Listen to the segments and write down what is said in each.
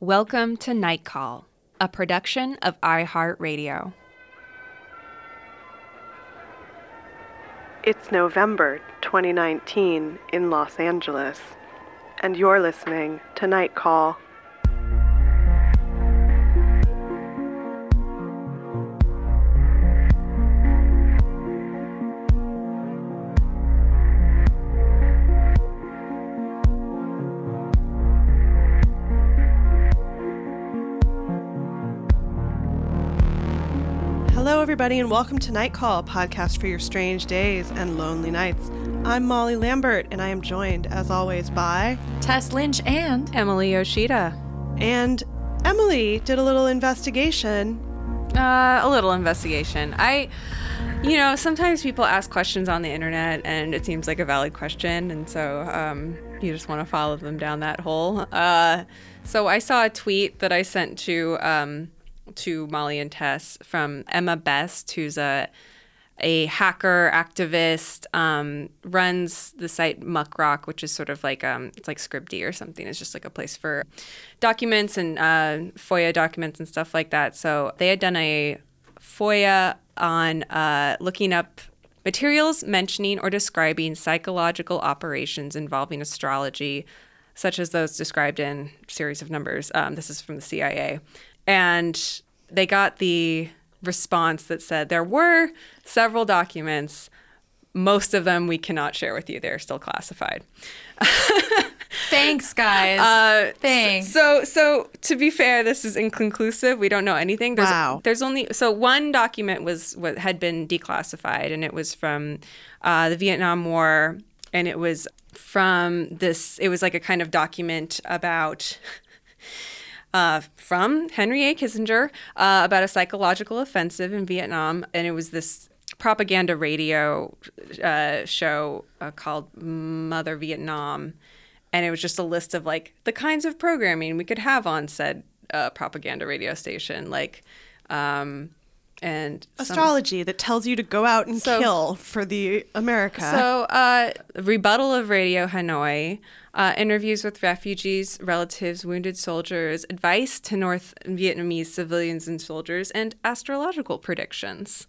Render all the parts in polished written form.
Welcome to Night Call, a production of iHeartRadio. It's November 2019 in Los Angeles, and you're listening to Night Call. Hello, everybody, and welcome to Night Call, a podcast for your strange days and lonely nights. I'm Molly Lambert, and I am joined, as always, by Tess Lynch and Emily Yoshida. And Emily did a little investigation. A little investigation. Sometimes people ask questions on the internet, and it seems like a valid question, and so you just want to follow them down that hole. So I saw a tweet that I sent to Molly and Tess from Emma Best, who's a hacker activist, runs the site Muckrock, which is sort of like it's like Scribd or something. It's just like a place for documents and FOIA documents and stuff like that. So they had done a FOIA on looking up materials mentioning or describing psychological operations involving astrology, such as those described in Series of Numbers. This is from the CIA. And they got the response that said there were several documents. Most of them we cannot share with you. They're still classified. Thanks, guys. Thanks. So to be fair, this is inconclusive. We don't know anything. There's only one document had been declassified, and it was from the Vietnam War, and it was from this. It was like a kind of document about. From Henry A. Kissinger about a psychological offensive in Vietnam. And it was this propaganda radio show called Mother Vietnam. And it was just a list of like the kinds of programming we could have on said propaganda radio station. And astrology that tells you to go out and kill for the America. So rebuttal of Radio Hanoi, interviews with refugees, relatives, wounded soldiers, advice to North Vietnamese civilians and soldiers, and astrological predictions.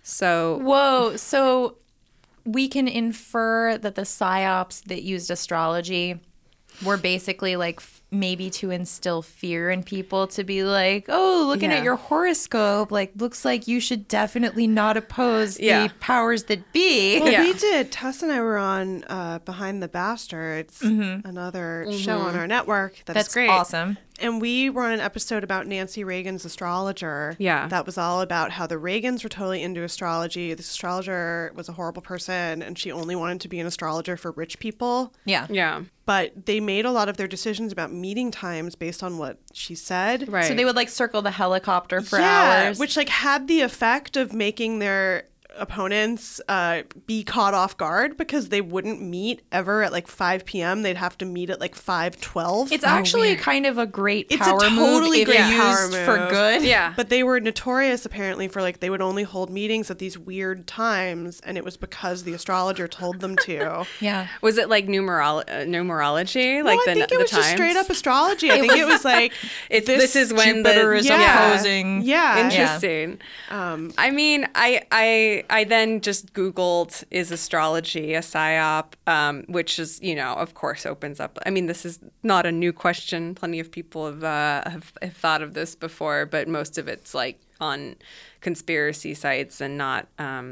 So we can infer that the psyops that used astrology were basically like maybe to instill fear in people, to be like, oh, looking at your horoscope, like, looks like you should definitely not oppose the powers that be. Well, we did. Tess and I were on Behind the Bastards, another show on our network. That's great. Awesome. And we were on an episode about Nancy Reagan's astrologer. Yeah. That was all about how the Reagans were totally into astrology. This astrologer was a horrible person, and she only wanted to be an astrologer for rich people. Yeah. Yeah. But they made a lot of their decisions about meeting times based on what she said. Right. So they would like circle the helicopter for hours. Which like had the effect of making their opponents be caught off guard, because they wouldn't meet ever at like 5 p.m. They'd have to meet at like 5:12. It's actually kind of a great It's power a totally move great if power used move. for good. Yeah. But they were notorious apparently for like they would only hold meetings at these weird times, and it was because the astrologer told them to. Yeah. Was it like numerology? No, Like I think it was just straight up astrology. I think it was like this is when Jupiter is opposing. Yeah. Interesting. I mean, I then just Googled, is astrology a psyop? Which is, of course, opens up. I mean, this is not a new question. Plenty of people have thought of this before, but most of it's like on conspiracy sites and not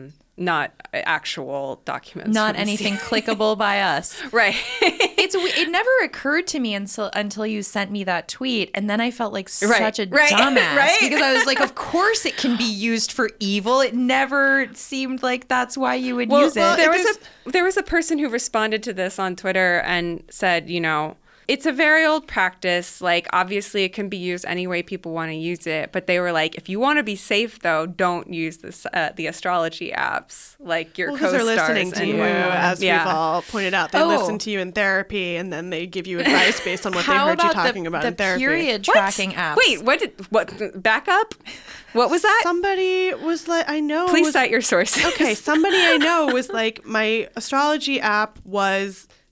actual documents. Not anything clickable by us. Right. It never occurred to me until you sent me that tweet, and then I felt like such a dumbass. Right. Because I was like, of course it can be used for evil. It never seemed like that's why you would use it. Well, there was a person who responded to this on Twitter and said, it's a very old practice. Like, obviously, it can be used any way people want to use it. But they were like, if you want to be safe, though, don't use the astrology apps, like your co-stars. Because they're listening to you, as we've all pointed out. They listen to you in therapy, and then they give you advice based on what they heard you talking about in therapy. How about the period tracking apps? Wait, what? Back up? What was that? Somebody was like, I know. Please cite your sources. Okay, somebody I know was like, my astrology app was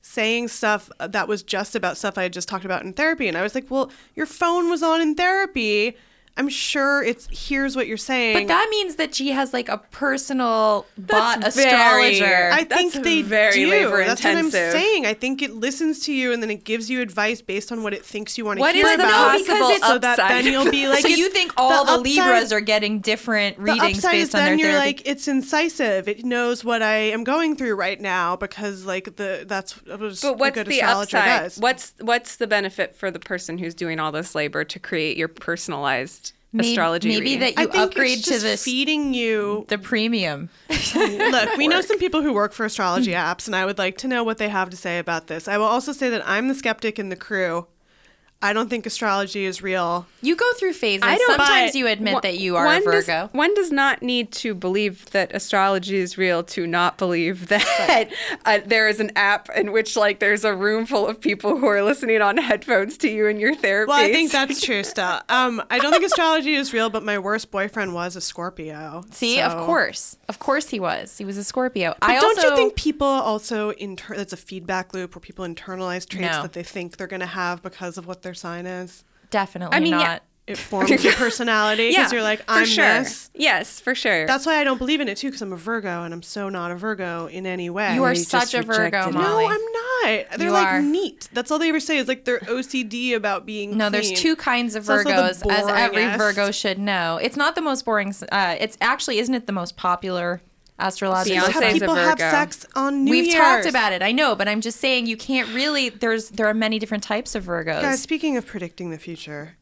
saying stuff that was just about stuff I had just talked about in therapy. And I was like, well, your phone was on in therapy. I'm sure here's what you're saying. But that means that she has like a personal bot astrologer. I think they very do. labor That's what I'm intensive. saying. I think it listens to you and then it gives you advice based on what it thinks you want to What hear is the about. possible so that upside? then you'll be like, so you think all the upside- Libras are getting different the readings upside is based on their then you're therapy? like, it's incisive. It knows what I am going through right now because like that's what But what's a good the astrologer upside? does. What's the benefit for the person who's doing all this labor to create your personalized astrology maybe reading? that I you think upgrade it's to just this feeding you. the premium. Look, we know some people who work for astrology apps, and I would like to know what they have to say about this. I will also say that I'm the skeptic in the crew. I don't think astrology is real. You go through phases. I don't- Sometimes but you admit that you are a one Virgo. one does not need to believe that astrology is real to not believe that there is an app in which like there's a room full of people who are listening on headphones to you in your therapy. Well, I think that's true, Stella. I don't think astrology is real, but my worst boyfriend was a Scorpio. See, so- of course he was. He was a Scorpio. But I don't also you think people also that's a feedback loop where people internalize traits No. that they think they're going to have because of what their sign is? definitely I mean, not. yeah. It forms your personality because you're like, I'm for sure. this. Yes, for sure. That's why I don't believe in it too, because I'm a Virgo and I'm so not a Virgo in any way. You are you such just a Virgo, rejected it. Molly. No, I'm not. They're You like are. neat. That's all they ever say is like they're OCD about being No, there's clean. two kinds of It's also the Virgos, as every boringest. Virgo should know. It's not the most boring. It's actually, isn't it the most popular astrological Beyonce's How a sign? people have Virgo. sex on New We've Year's. talked about it. I know, but I'm just saying you can't really. There are many different types of Virgos. Guys, speaking of predicting the future,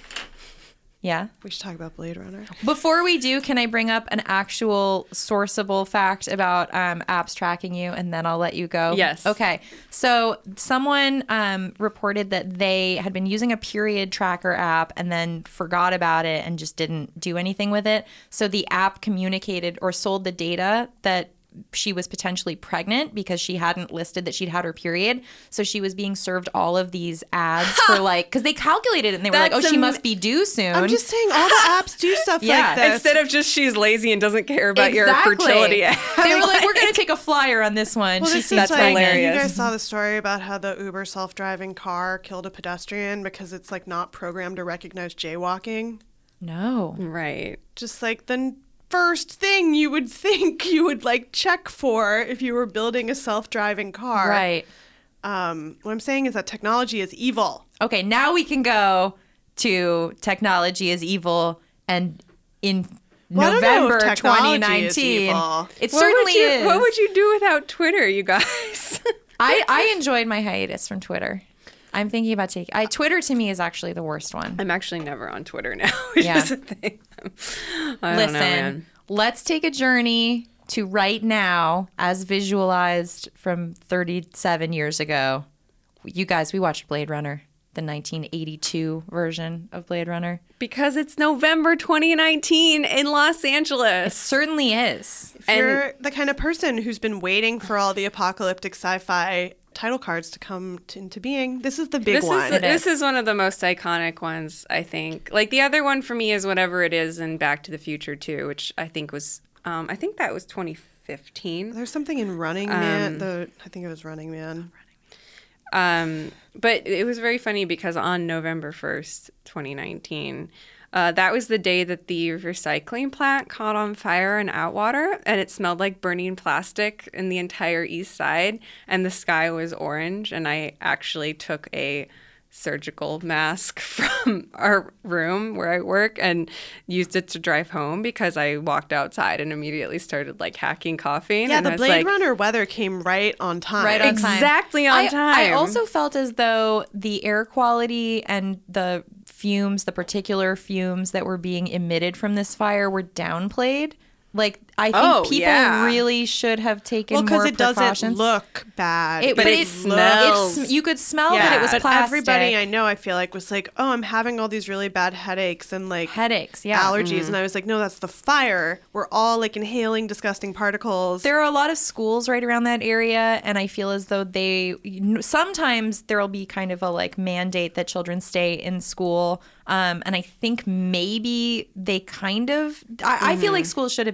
Yeah. we should talk about Blade Runner. Before we do, can I bring up an actual sourceable fact about apps tracking you, and then I'll let you go? Yes. Okay. So someone reported that they had been using a period tracker app and then forgot about it and just didn't do anything with it. So the app communicated or sold the data that she was potentially pregnant because she hadn't listed that she'd had her period. So she was being served all of these ads for like, because they calculated it and they were like, oh, That's she must be due soon. I'm just saying all the apps do stuff Yeah. like this. Instead of just she's lazy and doesn't care about your Exactly. fertility. They were like, we're going to take a flyer on this one. Well, She this seems is That's like, hilarious. You guys saw the story about how the Uber self-driving car killed a pedestrian because it's like not programmed to recognize jaywalking. No. Right. Just like the first thing you would think you would like check for if you were building a self-driving car. Right. What I'm saying is that technology is evil. Okay, now we can go to technology is evil and in Well, I don't know if November technology is 2019. evil. It certainly is. What would you do without Twitter, you guys? I enjoyed my hiatus from Twitter. I'm thinking about taking Twitter to me is actually the worst one. I'm actually never on Twitter now, which Yeah. is a thing. I don't know, Listen, man. let's take a journey to right now as visualized from 37 years ago. You guys, we watched Blade Runner, the 1982 version of Blade Runner. Because it's November 2019 in Los It Angeles. certainly is. If you're the kind of person who's been waiting for all the apocalyptic sci-fi title cards to come into being, this is the big one. This is one of the most iconic ones, I think. Like the other one for me is Whatever It Is in Back to the Future 2, which I think was, I think that was 2015. There's something in Running Man. I think it was Running Man. But it was very funny because on November 1st, 2019, that was the day that the recycling plant caught on fire in Outwater, and it smelled like burning plastic in the entire east side, and the sky was orange, and I actually took a surgical mask from our room where I work and used it to drive home because I walked outside and immediately started like hacking coughing. Yeah, and the I was Blade like, Runner weather came right on time. Right on time. Exactly on time. I also felt as though the air quality and the fumes, the particular fumes that were being emitted from this fire were downplayed. Like, I think people really should have taken Well, more because it precautions. doesn't look bad. But it smells. you could smell that it was But plastic. everybody I know, I feel like, was like, oh, I'm having all these really bad headaches and like Headaches, yeah. allergies. And I was like, no, that's the fire. We're all like inhaling disgusting particles. There are a lot of schools right around that area, and I feel as though sometimes there will be kind of a like mandate that children stay in school. And I think maybe they kind of, I feel like schools should have been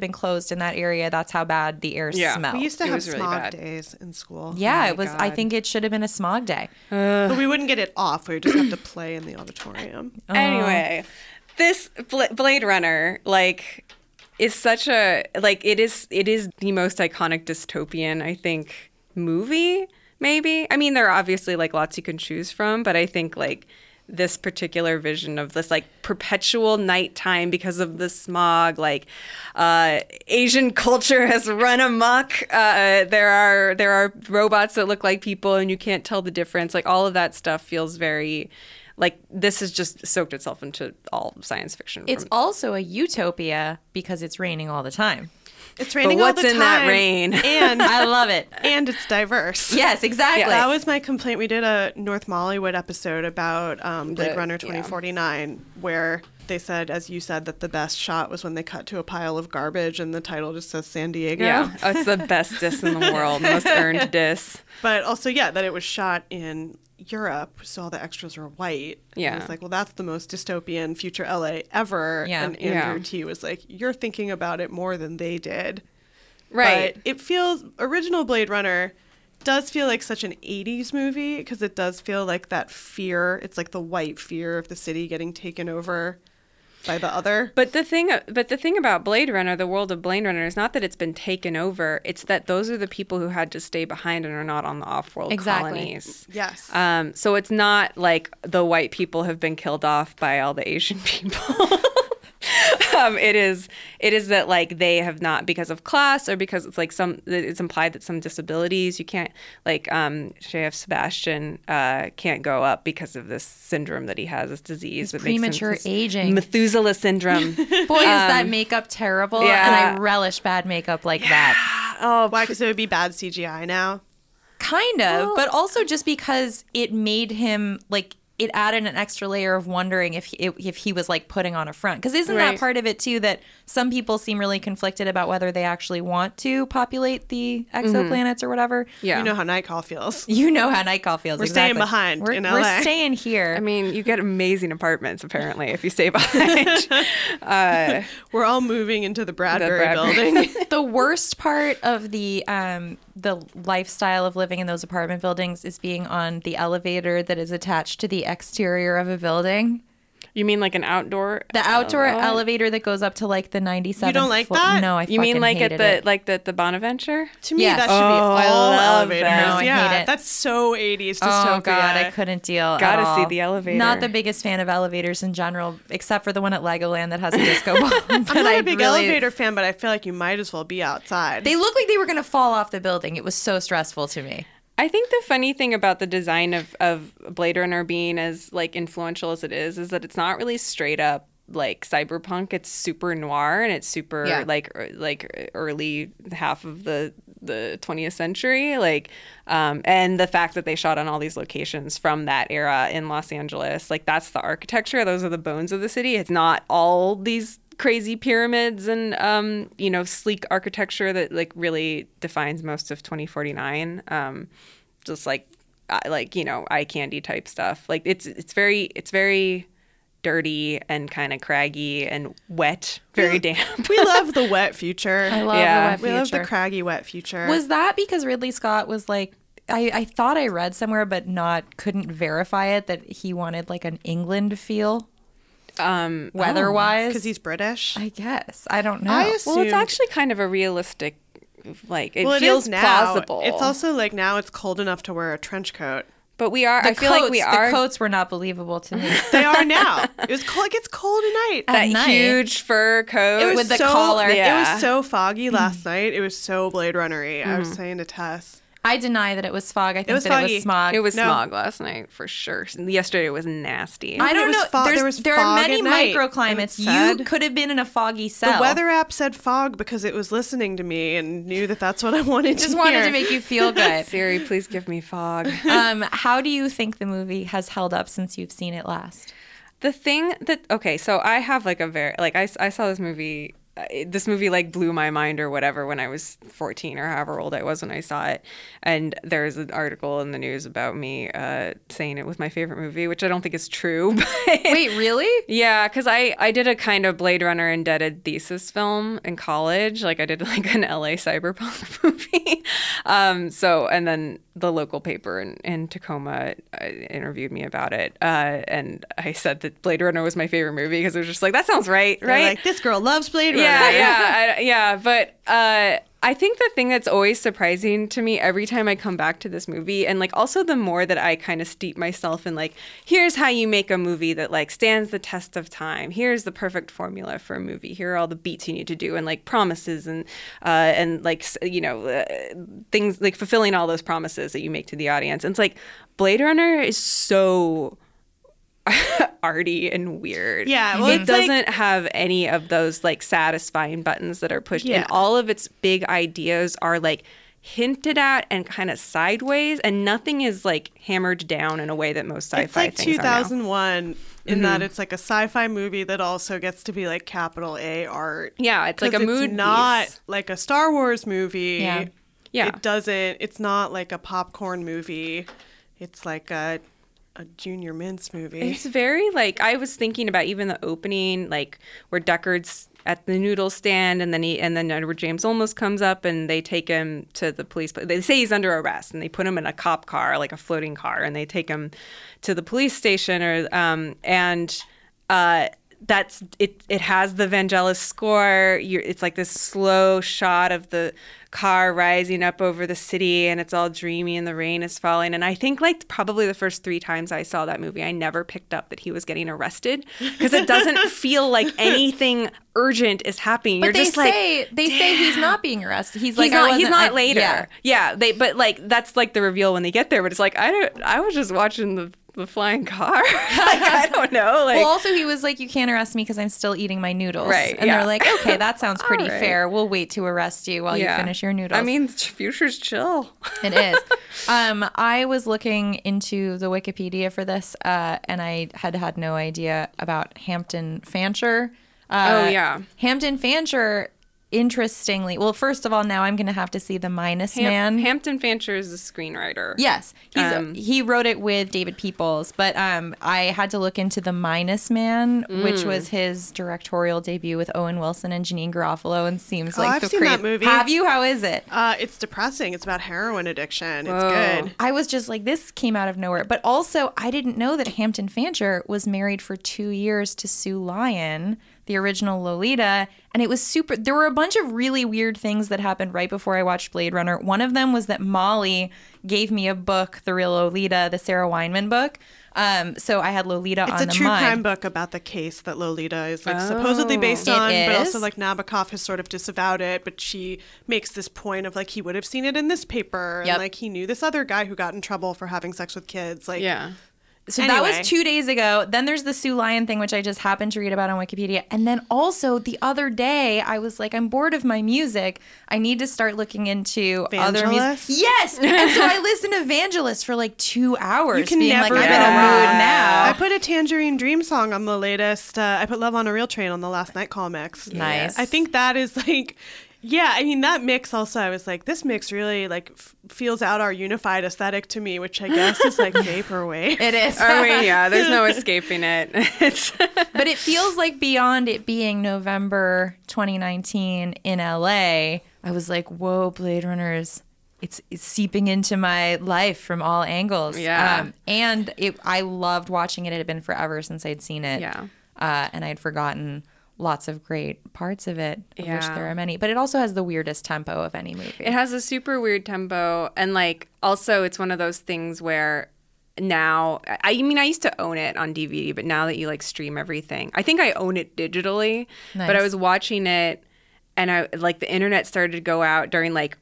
been closed in that area. That's how bad the air smelled. We used to It have was really smog bad. days in school. Yeah, Oh it was. my I God. think it should have been a smog day. But we wouldn't get it off. We would just have to play in the auditorium. Anyway, this Blade Runner, like, is such a, like, it is the most iconic dystopian, I think, movie, maybe. I mean, there are obviously, like, lots you can choose from, but I think, like, this particular vision of this, like, perpetual nighttime because of the smog, like, Asian culture has run amok. There are robots that look like people and you can't tell the difference. Like, all of that stuff feels very... Like, this has just soaked itself into all science fiction. It's also a utopia because it's raining all the time. It's raining all the what's time. in that rain? And I love it. and it's diverse. Yes, exactly. Yeah. That was my complaint. We did a North Mollywood episode about Blade Runner yeah. 2049, where they said, as you said, that the best shot was when they cut to a pile of garbage and the title just says San Diego. Yeah. Oh, it's the best diss in the world. Most earned diss. But also, yeah, that it was shot in Europe, so all the extras were white. Yeah. And it's like, well, that's the most dystopian future LA ever. Yeah. And Andrew Yeah. T was like, you're thinking about it more than they did. Right. But it feels, original Blade Runner does feel like such an 80s movie because it does feel like that fear. It's like the white fear of the city getting taken over by the other. But the thing about Blade Runner, the world of Blade Runner, is not that it's been taken over. It's that those are the people who had to stay behind and are not on the off-world Exactly. colonies. Yes. So it's not like the white people have been killed off by all the Asian people. It is that, like, they have not, because of class or because it's like it's implied that some disabilities you can't, like, Shea Sebastian can't go up because of this syndrome that he has, this disease that premature makes him, aging. Methuselah syndrome. Boy, is that makeup terrible. yeah. And I relish bad makeup like that. Oh, Why? Because it would be bad CGI now. Kind of, but also just because it made him, like, it added an extra layer of wondering if he was, like, putting on a front. Because isn't that Right. part of it, too, that some people seem really conflicted about whether they actually want to populate the exoplanets or whatever? yeah. You know how Nightcall feels. You know how Nightcall feels. We're staying exactly. behind We're, in We're LA. staying here. I mean, you get amazing apartments, apparently, if you stay behind. We're all moving into the Bradbury, Bradbury. building. The worst part of the lifestyle of living in those apartment buildings is being on the elevator that is attached to the exterior of a building. You mean like an outdoor? The outdoor elevator that goes up to, like, the 97th You don't like floor. that? No, I You mean fucking like hated at it. the Bonaventure? To me, Yes. that should be I all love elevators. that. No, I yeah, hate it. that's so 80s dystopia. Oh God, I couldn't deal. Gotta at see all. the elevator. Not the biggest fan of elevators in general, except for the one at Legoland that has a disco ball. I'm not a big elevator fan, but I feel like you might as well be outside. They look like they were gonna fall off the building. It was so stressful to me. I think the funny thing about the design of Blade Runner being as, like, influential as it is that it's not really straight up, like, cyberpunk. It's super noir and it's super like early half of the 20th century, like, and the fact that they shot on all these locations from that era in Los Angeles, like, that's the architecture. Those are the bones of the city. It's not all these crazy pyramids and sleek architecture that, like, really defines most of 2049. Just like eye candy type stuff. Like, it's very dirty and kind of craggy and wet, very damp. We love the wet future. I love Yeah. the wet we future. love the craggy wet future. Was that because Ridley Scott was like, I thought I read somewhere, but couldn't verify it, that he wanted, like, an England feel weather-wise? because he's British? I guess. I don't know. I Well, it's assumed- actually kind of a realistic, like, it Well, feels is now. plausible. It's also like now it's cold enough to wear a trench coat. but we are. I feel like we are. The coats were not believable to me. They are now. It was cold. It gets cold at night. that At night. huge fur coat It was with the so, collar. It Yeah. was so foggy last night. It was so Blade Runner-y. I was saying to Tess. I deny that it was fog. I think was that it foggy. was smog. It was No. smog last night for sure. Yesterday was nasty. I It don't was know. fog- there was there are fog many at night, microclimates. it You said. could have been in a foggy cell. The weather app said fog because it was listening to me and knew that that's what I wanted just to wanted hear. to make you feel good. Siri, please give me fog. How do you think the movie has held up since you've seen it last? The thing that so I have, like, a very, like, I saw this movie this movie like blew my mind or whatever when I was 14 or however old I was when I saw it. And there's an article in the news about me saying it was my favorite movie, which I don't think is true. But Wait, really? yeah, because I did a kind of Blade Runner indebted thesis film in college. Like I did like an LA cyberpunk movie. And then the local paper in Tacoma interviewed me about it. And I said that Blade Runner was my favorite movie because it was just like, that sounds right, They're right? like, this girl loves Blade Runner. Yeah. But I think the thing that's always surprising to me every time I come back to this movie, and like also the more that I kind of steep myself in like, here's how you make a movie that like stands the test of time. Here's the perfect formula for a movie. Here are all the beats you need to do and like promises and like, things like fulfilling all those promises that you make to the audience. And it's like Blade Runner is so arty and weird. Yeah, well, it doesn't have any of those like satisfying buttons that are pushed, and all of its big ideas are like hinted at and kind of sideways, and nothing is like hammered down in a way that most sci-fi it's like things 2001 in that it's like a sci-fi movie that also gets to be like capital A art. Yeah, it's like a mood It's not piece. like a Star Wars movie. Yeah. It's not like a popcorn movie. It's like a Junior Mints movie. It's very like, I was thinking about even the opening, like where Deckard's at the noodle stand, and then Edward James Olmos comes up and they take him to the police. They say he's under arrest and they put him in a cop car, like a floating car, and they take him to the police station. That's it. It has the Vangelis score. It's like this slow shot of the car rising up over the city, and it's all dreamy, and the rain is falling. And I think like probably the first 3 times I saw that movie, I never picked up that he was getting arrested because it doesn't feel like anything urgent is happening. But You're just they say he's not being arrested. He's like, he's not later. Yeah. But like that's like the reveal when they get there. But it's like I was just watching the flying car. Like, I don't know. Like, well, also he was like, you can't arrest me because I'm still eating my noodles. Right, And yeah. they're like, okay, that sounds pretty right. fair. We'll wait to arrest you while you finish your noodles. I mean, future's chill. It is. I was looking into the Wikipedia for this, and I had no idea about Hampton Fancher. Hampton Fancher, interestingly, well, first of all, now I'm going to have to see The Minus Man. Hampton Fancher is a screenwriter. Yes, he wrote it with David Peoples, but I had to look into The Minus Man, which was his directorial debut with Owen Wilson and Janine Garofalo, and seems like I've seen that movie. Have you? How is it? It's depressing. It's about heroin addiction. It's good. I was just like, this came out of nowhere. But also, I didn't know that Hampton Fancher was married for 2 years to Sue Lyon, the original Lolita, and it was super. There were a bunch of really weird things that happened right before I watched Blade Runner. One of them was that Molly gave me a book, The Real Lolita, the Sarah Weinman book. So I had Lolita on the mind. It's a true crime book about the case that Lolita is like supposedly based on, but also like Nabokov has sort of disavowed it. But she makes this point of like he would have seen it in this paper, and like he knew this other guy who got in trouble for having sex with kids. Like So that was 2 days ago. Then there's the Sue Lyon thing, which I just happened to read about on Wikipedia. And then also the other day, I was like, I'm bored of my music. I need to start looking into other music. Yes! And so I listened to Vangelis for like 2 hours. You can being never like, I'm go in a wrong. mood now. I put a Tangerine Dream song on the latest. I put Love on a Real Train on the last Nightcall mix. Nice. I think that is like... Yeah, I mean, that mix also, I was like, this mix really like feels out our unified aesthetic to me, which I guess is like vaporwave. It is. There's no escaping it. But it feels like beyond it being November 2019 in LA, I was like, whoa, Blade Runners. It's seeping into my life from all angles. Yeah. And I loved watching it. It had been forever since I'd seen it. Yeah. And I'd forgotten lots of great parts of it, of which Yeah. there are many. But it also has the weirdest tempo of any movie. It has a super weird tempo, and like also it's one of those things where now I used to own it on DVD, but now that you like stream everything, I think I own it digitally. Nice. But I was watching it, and I like the internet started to go out during like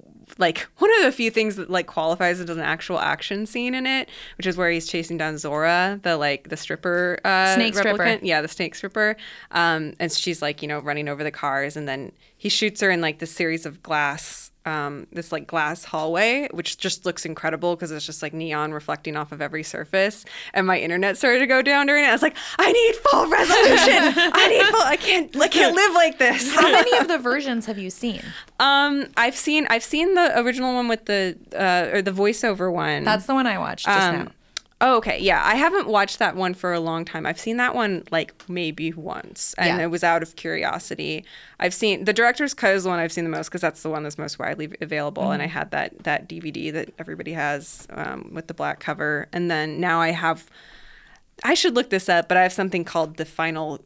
one of the few things that like qualifies it as an actual action scene in it, which is where he's chasing down Zora, the stripper Snake replicant. stripper. Yeah, the snake stripper. And she's like, running over the cars, and then he shoots her in like this series of glass this like glass hallway, which just looks incredible because it's just like neon reflecting off of every surface. And my internet started to go down during it. I was like, I need full resolution. I can't live like this. How many of the versions have you seen? I've seen the original one with the or the voiceover one. That's the one I watched just now. Oh, okay. Yeah. I haven't watched that one for a long time. I've seen that one like maybe once, and it was out of curiosity. I've seen the director's cut is the one I've seen the most because that's the one that's most widely available. And I had that DVD that everybody has with the black cover. And then now I should look this up, but I have something called the final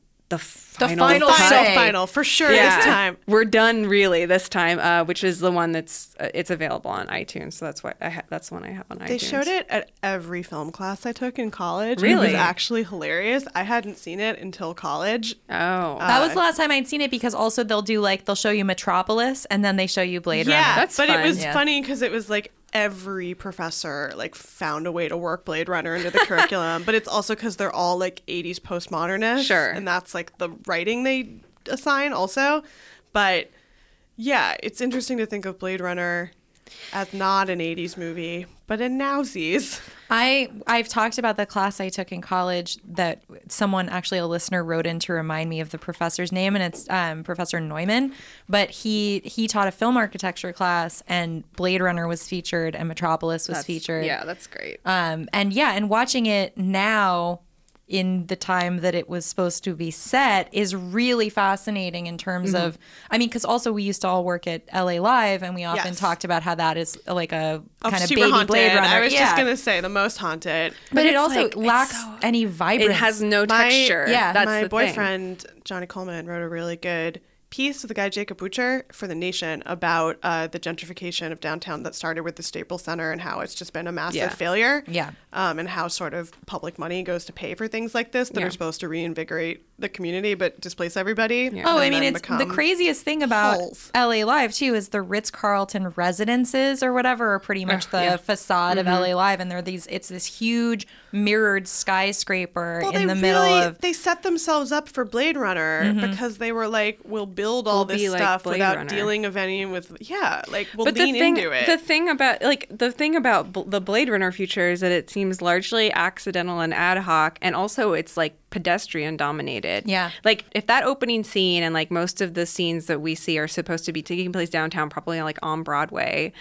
for sure this time. We're done really this time, which is the one that's it's available on iTunes. So that's why that's the one I have on iTunes. They showed it at every film class I took in college. Really? It was actually hilarious. I hadn't seen it until college. Oh. That was the last time I'd seen it because also they'll show you Metropolis and then they show you Blade Runner. Yeah, that's but fun. It was funny because it was like every professor like found a way to work Blade Runner into the curriculum, but it's also because they're all like 80s postmodernists. Sure. And that's like the writing they assign also. But yeah, it's interesting to think of Blade Runner as not an 80s movie, but a nowsies. I've talked about the class I took in college that someone, actually a listener, wrote in to remind me of the professor's name, and it's Professor Neumann. But he taught a film architecture class, and Blade Runner was featured, and Metropolis was featured. Yeah, that's great. And watching it now in the time that it was supposed to be set is really fascinating in terms of, I mean, because also we used to all work at LA Live, and we often talked about how that is like a kind of baby haunted. Blade Runner. I was just going to say the most haunted. But it also like, lacks any vibrance. It has no texture. That's my the boyfriend, Johnny Coleman, wrote a really good piece with the guy Jacob Butcher for The Nation about the gentrification of downtown that started with the Staples Center and how it's just been a massive failure. Yeah. And how sort of public money goes to pay for things like this that are supposed to reinvigorate the community but displace everybody. Oh, I mean, it's the craziest thing about LA Live too is the Ritz-Carlton residences or whatever are pretty much the facade of LA Live, and it's this huge mirrored skyscraper in the middle of. They set themselves up for Blade Runner because they were like, we'll build all this stuff like without dealing of any with we'll but lean into it. The thing about the Blade Runner future is that it seems largely accidental and ad hoc, and also it's like pedestrian dominated. Yeah. Like if that opening scene and like most of the scenes that we see are supposed to be taking place downtown, probably like on Broadway,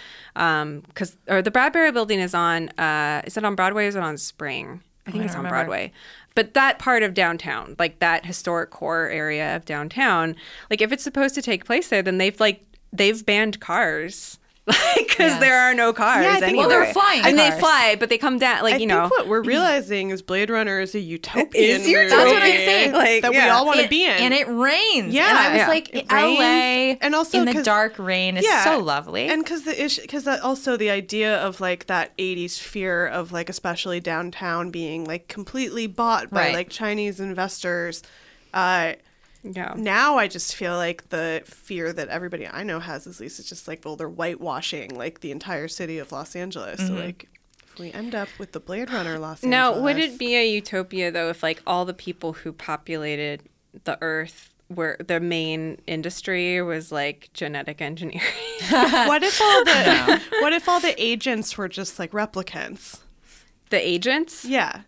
or the Bradbury Building is on. Is it on Broadway or is it on Spring? I think it's on Broadway. But that part of downtown, like that historic core area of downtown, like if it's supposed to take place there, then they've banned cars. Because there are no cars anywhere. Well, they're flying and cars. they fly, but they come down, I think what we're realizing is Blade Runner is a utopian movie. That's what I'm saying. That we all want to be in. And it rains. Yeah. And I was like, LA and also in the dark rain is so lovely. And because also the idea of like that 80s fear of like especially downtown being like completely bought by like Chinese investors. Now I just feel like the fear that everybody I know has, at least, is just like, well, they're whitewashing like the entire city of Los Angeles. So like, if we end up with the Blade Runner Los Angeles. Now, would it be a utopia though if like all the people who populated the Earth where the main industry was like genetic engineering? What if all the agents were just like replicants? The agents? Yeah.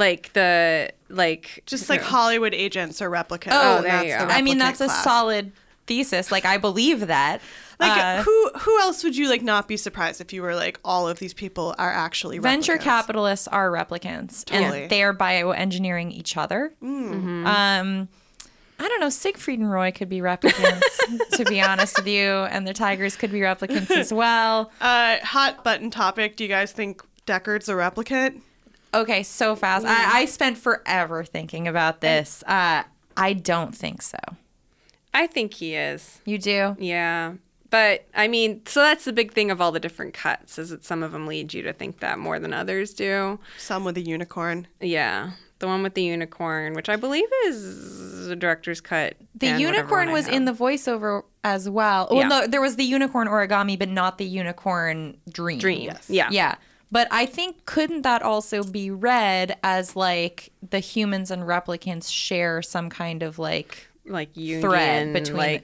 Just like Hollywood agents or replicants. Oh, there you go. I mean, that's a solid thesis. Like, I believe that. Like, who else would you like not be surprised if you were like, all of these people are actually replicants? Venture capitalists are replicants, and they are bioengineering each other. I don't know. Siegfried and Roy could be replicants, to be honest with you, and the Tigers could be replicants as well. Hot button topic. Do you guys think Deckard's a replicant? Okay, so fast. I spent forever thinking about this. I don't think so. I think he is. You do? Yeah. But, I mean, so that's the big thing of all the different cuts, is that some of them lead you to think that more than others do. Some with a unicorn. Yeah. The one with the unicorn, which I believe is the director's cut. The unicorn was in the voiceover as well. Well, no, there was the unicorn origami, but not the unicorn dream. Yes. Yeah. Yeah. But I think, couldn't that also be read as like the humans and replicants share some kind of like like union thread between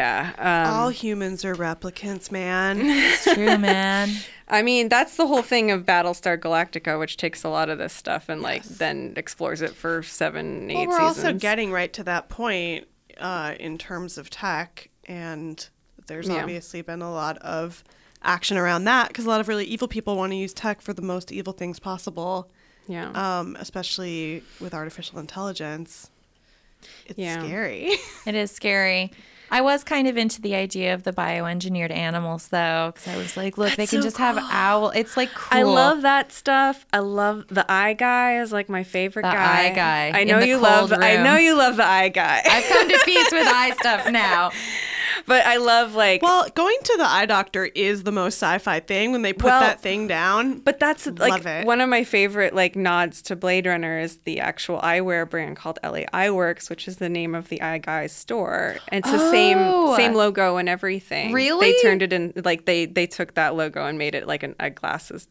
all humans are replicants, man. It's true, man. I mean, that's the whole thing of Battlestar Galactica, which takes a lot of this stuff and like then explores it for 7-8 seasons. We're also getting right to that point in terms of tech, and there's obviously been a lot of action around that because a lot of really evil people want to use tech for the most evil things possible. Yeah. Especially with artificial intelligence. It's scary. It is scary. I was kind of into the idea of the bioengineered animals, though, because I was like, look, they can just have owl. It's like cool. I love that stuff. I love the eye guy is like my favorite guy. The eye guy. I know you love. I know you love the eye guy. I've come to peace with eye stuff now. But I love like. Well, going to the eye doctor is the most sci-fi thing when they put that thing down. But that's like one of my favorite like nods to Blade Runner is the actual eyewear brand called LA Eyeworks, which is the name of the eye guy's store. And it's the same logo and everything. Really? They turned it in like they took that logo and made it like a glasses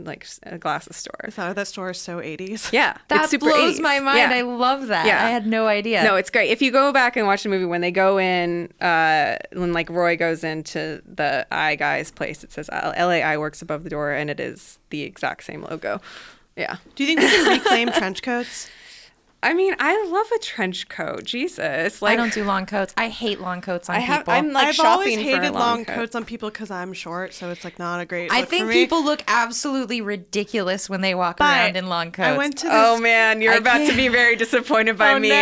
store. So that store is so 80s. Yeah. That it's super blows 80s. my mind. Yeah. I love that. Yeah. I had no idea. No, it's great. If you go back and watch the movie, when they go in, when like Roy goes into the eye guy's place, it says LA Eye Works above the door, and it is the exact same logo. Yeah. Do you think we can reclaim trench coats? I mean, I love a trench coat. Jesus. Like, I don't do long coats. I hate long coats on people. I've always hated long coats on people because I'm short, so it's like not a great look I think for me. people look absolutely ridiculous when they walk around in long coats. I went to this, oh man, you're about to be very disappointed by me.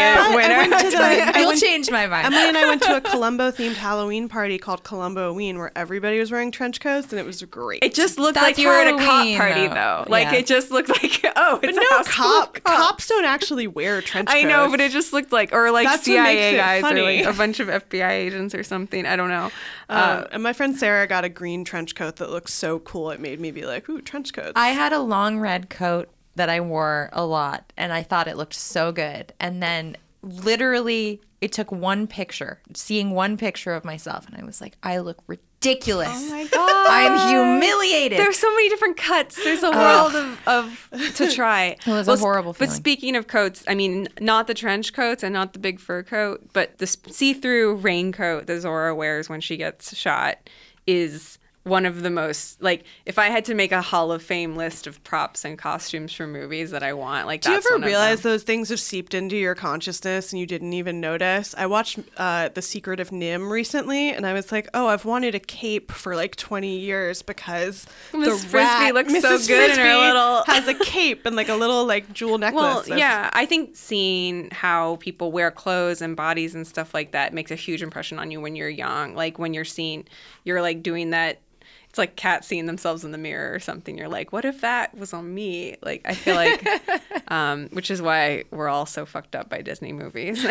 You'll change my mind. Emily and I went to a Columbo-themed Halloween party called Columbo-ween where everybody was wearing trench coats, and it was great. It just looked like you were at a cop party, though. Like, it just looked like, it's cops don't actually wear trench coats. I know, but it just looked like, or like That's CIA guys funny. or like a bunch of FBI agents or something. I don't know. And my friend Sarah got a green trench coat that looked so cool. It made me be like, ooh, trench coats. I had a long red coat that I wore a lot, and I thought it looked so good. And then literally it took seeing one picture of myself, and I was like, I look ridiculous. Oh my God. I'm humiliated. There's so many different cuts. There's a world of to try. It was a horrible feeling. But speaking of coats, I mean, not the trench coats and not the big fur coat, but the see-through raincoat that Zora wears when she gets shot is one of the most, like, if I had to make a Hall of Fame list of props and costumes for movies that I want, like, do you that's ever one realize of them. those things have seeped into your consciousness and you didn't even notice? I watched The Secret of NIMH recently, and I was like, oh, I've wanted a cape for like 20 years because Miss Frisbee looks so good in her little has a cape and like a little like jewel necklace. Well, yeah, I think seeing how people wear clothes and bodies and stuff like that makes a huge impression on you when you're young. Like when you're like doing that. It's like cats seeing themselves in the mirror or something. You're like, what if that was on me? Like, I feel like, which is why we're all so fucked up by Disney movies.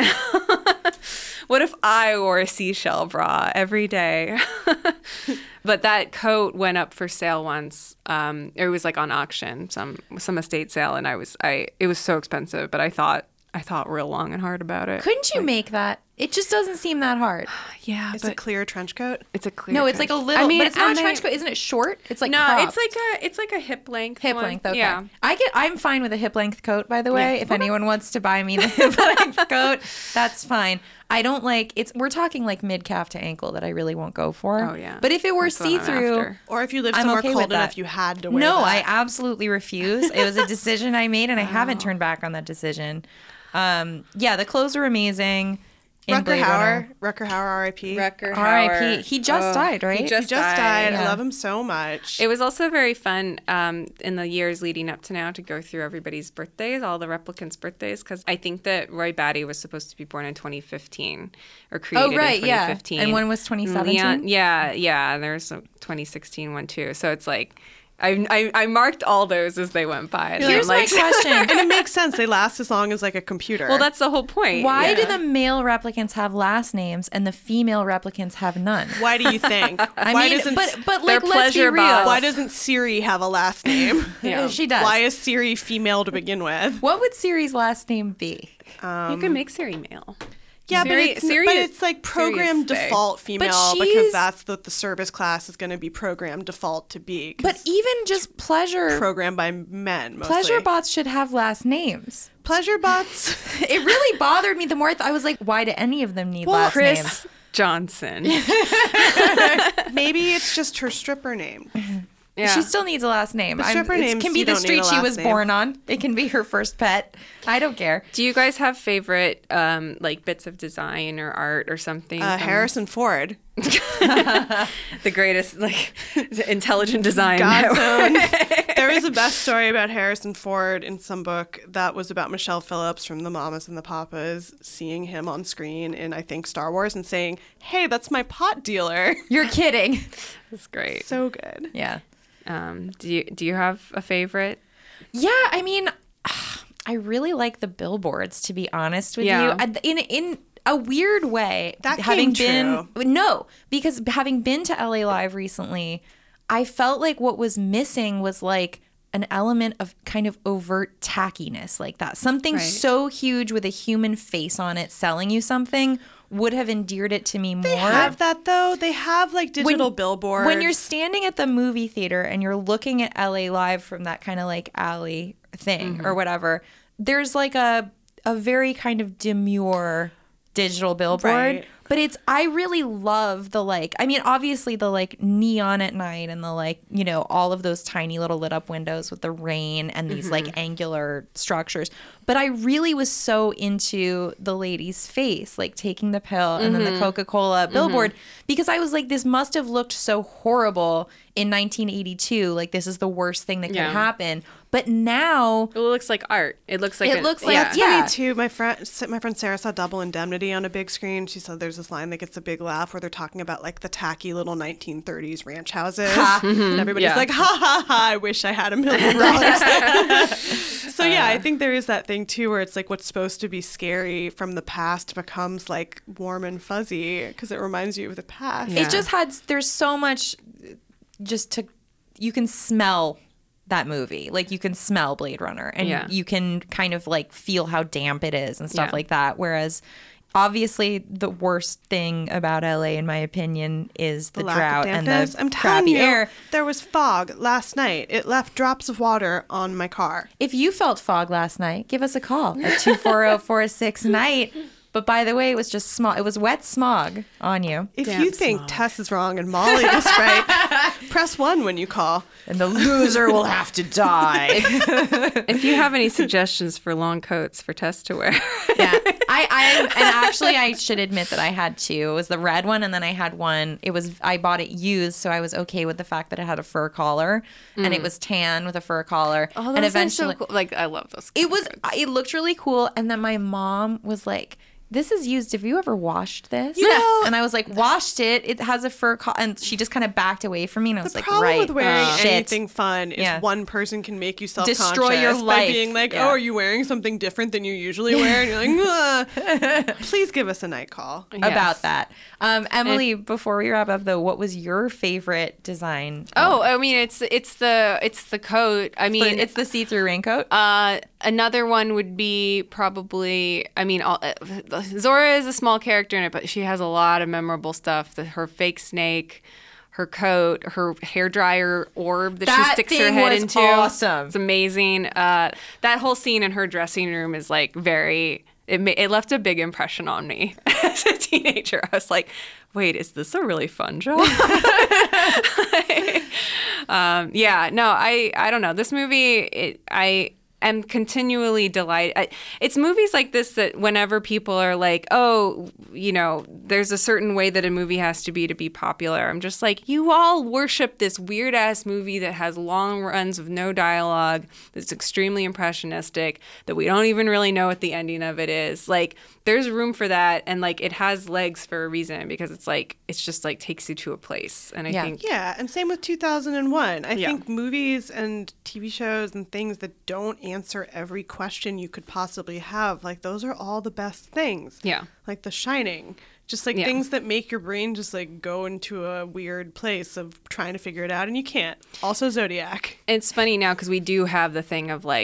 What if I wore a seashell bra every day? But that coat went up for sale once. It was like on auction, some estate sale, and it was so expensive. But I thought real long and hard about it. Couldn't you make that? It just doesn't seem that hard. Yeah, it's a clear trench coat. It's a clear. No, it's like a little. I mean, but it's not a trench coat. Isn't it short? It's like cropped. it's like a hip length. Hip one. length. Okay. Yeah. I'm fine with a hip length coat. By the way, if anyone wants to buy me the hip length coat, that's fine. I don't like it's. We're talking like mid calf to ankle that I really won't go for. Oh yeah. But if it were see through, or if you live somewhere cold enough, you had to wear. No, that. I absolutely refuse. It was a decision I made, and I haven't turned back on that decision. Yeah, the clothes are amazing. Rutger Hauer, R.I.P. R.I.P. He just died, right? He just died. Yeah. I love him so much. It was also very fun in the years leading up to now to go through everybody's birthdays, all the replicants' birthdays, because I think that Roy Batty was supposed to be born in 2015 or created in 2015. Yeah. And one was 2017? Yeah. There's a 2016 one too. So it's like... I marked all those as they went by. Here's my question. And it makes sense. They last as long as like a computer. Well, that's the whole point. Why do the male replicants have last names and the female replicants have none? Why do you think? But like, let's be real. Why doesn't Siri have a last name? Yeah. She does. Why is Siri female to begin with? What would Siri's last name be? You can make Siri male. Yeah, but it's like program default female because that's what the service class is going to be program default to be. But even just pleasure programmed by men mostly. Pleasure bots should have last names. Pleasure bots. It really bothered me the more I was like, why do any of them need last names? Chris Johnson. Maybe it's just her stripper name. Yeah. She still needs a last name. It can be the street she was born on. It can be her first pet. I don't care. Do you guys have favorite like bits of design or art or something? Harrison Ford. The greatest like intelligent design. God's own. There was a best story about Harrison Ford in some book that was about Michelle Phillips from The Mamas and the Papas seeing him on screen in, I think, Star Wars and saying, "Hey, that's my pot dealer." You're kidding. That's great. So good. Yeah. Do you have a favorite? Yeah, I mean, I really like the billboards, to be honest with you. In a weird way, because having been to LA Live recently, I felt like what was missing was like an element of kind of overt tackiness like that. Something so huge with a human face on it selling you something would have endeared it to me more. They have that, though. They have, like, digital billboards. When you're standing at the movie theater and you're looking at LA Live from that kind of, like, alley thing or whatever, there's, like, a very kind of demure digital billboard. Right. But I really love the, like, I mean, obviously the, like, neon at night and the, like, you know, all of those tiny little lit up windows with the rain and these, like, angular structures. But I really was so into the lady's face, like taking the pill and then the Coca-Cola billboard, because I was like, this must have looked so horrible in 1982. Like, this is the worst thing that could happen. But now it looks like art. It looks like that's funny too. My friend Sarah saw Double Indemnity on a big screen. She said there's this line that gets a big laugh where they're talking about like the tacky little 1930s ranch houses, and everybody's like, "Ha ha ha! I wish I had $1 million." So yeah, I think there is that thing too where it's like what's supposed to be scary from the past becomes like warm and fuzzy because it reminds you of the past. It just there's so much you can smell that movie. Like, you can smell Blade Runner and you can kind of like feel how damp it is and stuff like that. Whereas obviously the worst thing about LA, in my opinion, is the drought and the crappy air. There was fog last night. It left drops of water on my car. If you felt fog last night, give us a call at 240-46-NIGHT. But by the way, it was just smog. It was wet smog on you. If you think Tess is wrong and Molly is right, press 1 when you call. And the loser will have to die. If you have any suggestions for long coats for Tess to wear. Yeah. I should admit that I had two. It was the red one, and then I had one. I bought it used, so I was okay with the fact that it had a fur collar. And it was tan with a fur collar. Oh, those and eventually, are so cool. Like, I love those. It looked really cool. And then my mom was like, "This is used. Have you ever washed this?" Yeah. And I was like, "Washed it. It has a fur collar." And she just kind of backed away from me. And I was like, "Right." The problem with wearing anything fun is one person can make you self-conscious. Destroy your life. By being like, "Oh, are you wearing something different than you usually wear?" And you're like, please give us a night call. About that. Emily, before we wrap up, though, what was your favorite design? Oh, I mean, it's the coat. I mean, it's the see-through raincoat. Another one would be probably, I mean, Zora is a small character in it, but she has a lot of memorable stuff. Her fake snake, her coat, her hairdryer orb that she sticks her head into. Awesome. It's amazing. That whole scene in her dressing room is like it left a big impression on me as a teenager. I was like, wait, is this a really fun job? I don't know. This movie, I am continually delighted. It's movies like this that whenever people are like, oh, you know, there's a certain way that a movie has to be popular, I'm just like, you all worship this weird ass movie that has long runs of no dialogue, that's extremely impressionistic, that we don't even really know what the ending of it is. Like, there's room for that, and like it has legs for a reason, because it's just like takes you to a place. And I think and same with 2001. I think movies and TV shows and things that don't answer every question you could possibly have, like, those are all the best things. Yeah. Like The Shining. Just like things that make your brain just like go into a weird place of trying to figure it out, and you can't. Also Zodiac. It's funny now because we do have the thing of like,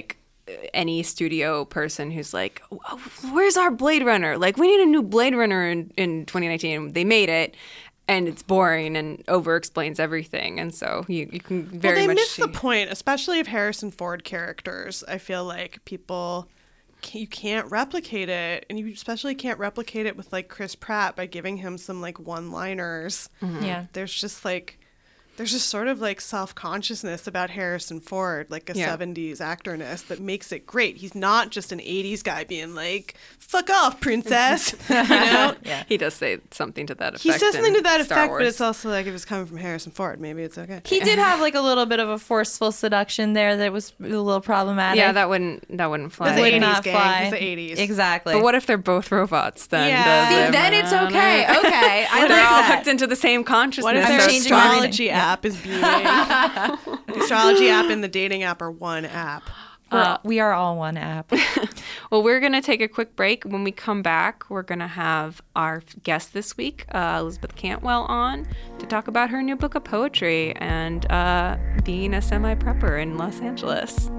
any studio person who's like, where's our Blade Runner? Like, we need a new Blade Runner in 2019. They made it. And it's boring and over-explains everything. And so you can very much they miss the point, especially of Harrison Ford characters. I feel like you can't replicate it. And you especially can't replicate it with, like, Chris Pratt by giving him some, like, one-liners. Mm-hmm. Yeah. There's just sort of, like, self-consciousness about Harrison Ford, like a 70s actorness that makes it great. He's not just an 80s guy being like, fuck off, princess, you know? Yeah. He does say something to that effect. He says something to that effect, but it's also like, if it's coming from Harrison Ford, maybe it's okay. He did have, like, a little bit of a forceful seduction there that was a little problematic. Yeah, that wouldn't fly. It would not fly. It's the 80s. Exactly. But what if they're both robots then? Yeah. See, then it's okay. Okay. I like they're all that. hooked into the same consciousness. What if their astrology app is beaming? The astrology app and the dating app are one app. We are all one app. Well, we're going to take a quick break. When we come back, we're going to have our guest this week, Elizabeth Cantwell, on to talk about her new book of poetry and being a semi-prepper in Los Angeles.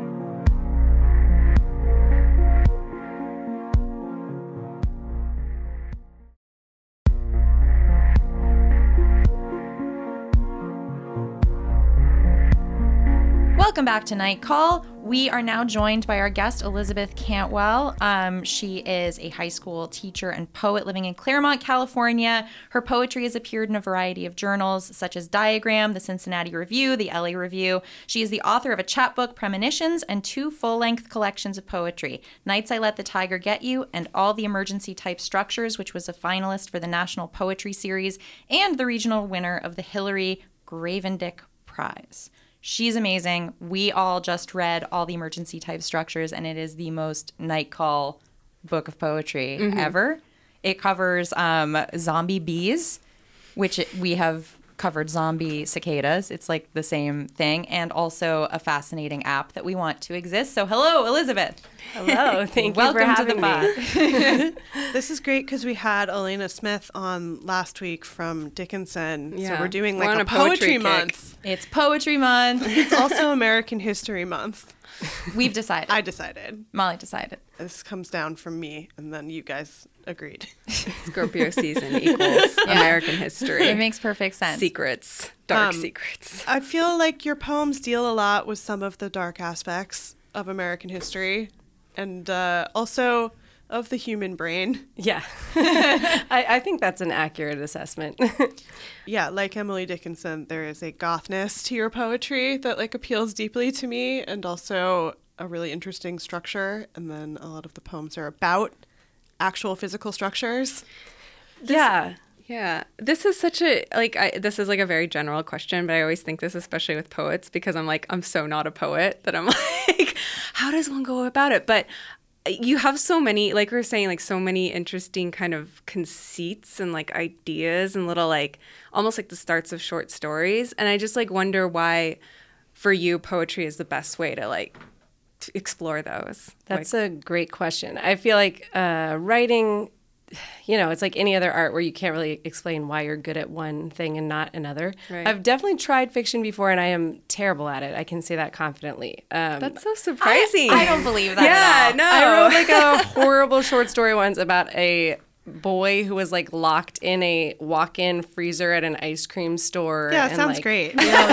Welcome back to Night Call. We are now joined by our guest, Elizabeth Cantwell. She is a high school teacher and poet living in Claremont, California. Her poetry has appeared in a variety of journals, such as Diagram, the Cincinnati Review, the LA Review. She is the author of a chapbook, Premonitions, and 2 full-length collections of poetry, Nights I Let the Tiger Get You, and All the Emergency Type Structures, which was a finalist for the National Poetry Series and the regional winner of the Hillary Gravendick Prize. She's amazing. We all just read All the Emergency Type Structures, and it is the most Night Call book of poetry ever. It covers zombie bees, which we have covered zombie cicadas. It's like the same thing, and also a fascinating app that we want to exist. So hello, Elizabeth. Hello. Thank you for having me. This is great because we had Elena Smith on last week from Dickinson. Yeah. So we're doing We're like on a a poetry poetry month. It's Poetry Month. It's also American History Month. We've decided. I decided. Molly decided. This comes down from me, and then you guys agreed. Scorpio season equals American history. It makes perfect sense. Secrets. Dark secrets. I feel like your poems deal a lot with some of the dark aspects of American history and also of the human brain. Yeah. I think that's an accurate assessment. Yeah, like Emily Dickinson, there is a gothness to your poetry that like appeals deeply to me, and also a really interesting structure. And then a lot of the poems are about actual physical structures. Yeah. Yeah, this is such a, this is like a very general question, but I always think this, especially with poets, because I'm so not a poet that I'm like, how does one go about it? But you have so many, like we were saying, like so many interesting kind of conceits and like ideas and little like, almost like the starts of short stories. And I just like wonder why for you, poetry is the best way to like to explore those. That's a great question. I feel like writing, it's like any other art where you can't really explain why you're good at one thing and not another. Right. I've definitely tried fiction before, and I am terrible at it. I can say that confidently. That's so surprising. I don't believe that at all. No. I wrote like a horrible short story once about a boy who was like locked in a walk-in freezer at an ice cream store. Yeah, it and, sounds like, great.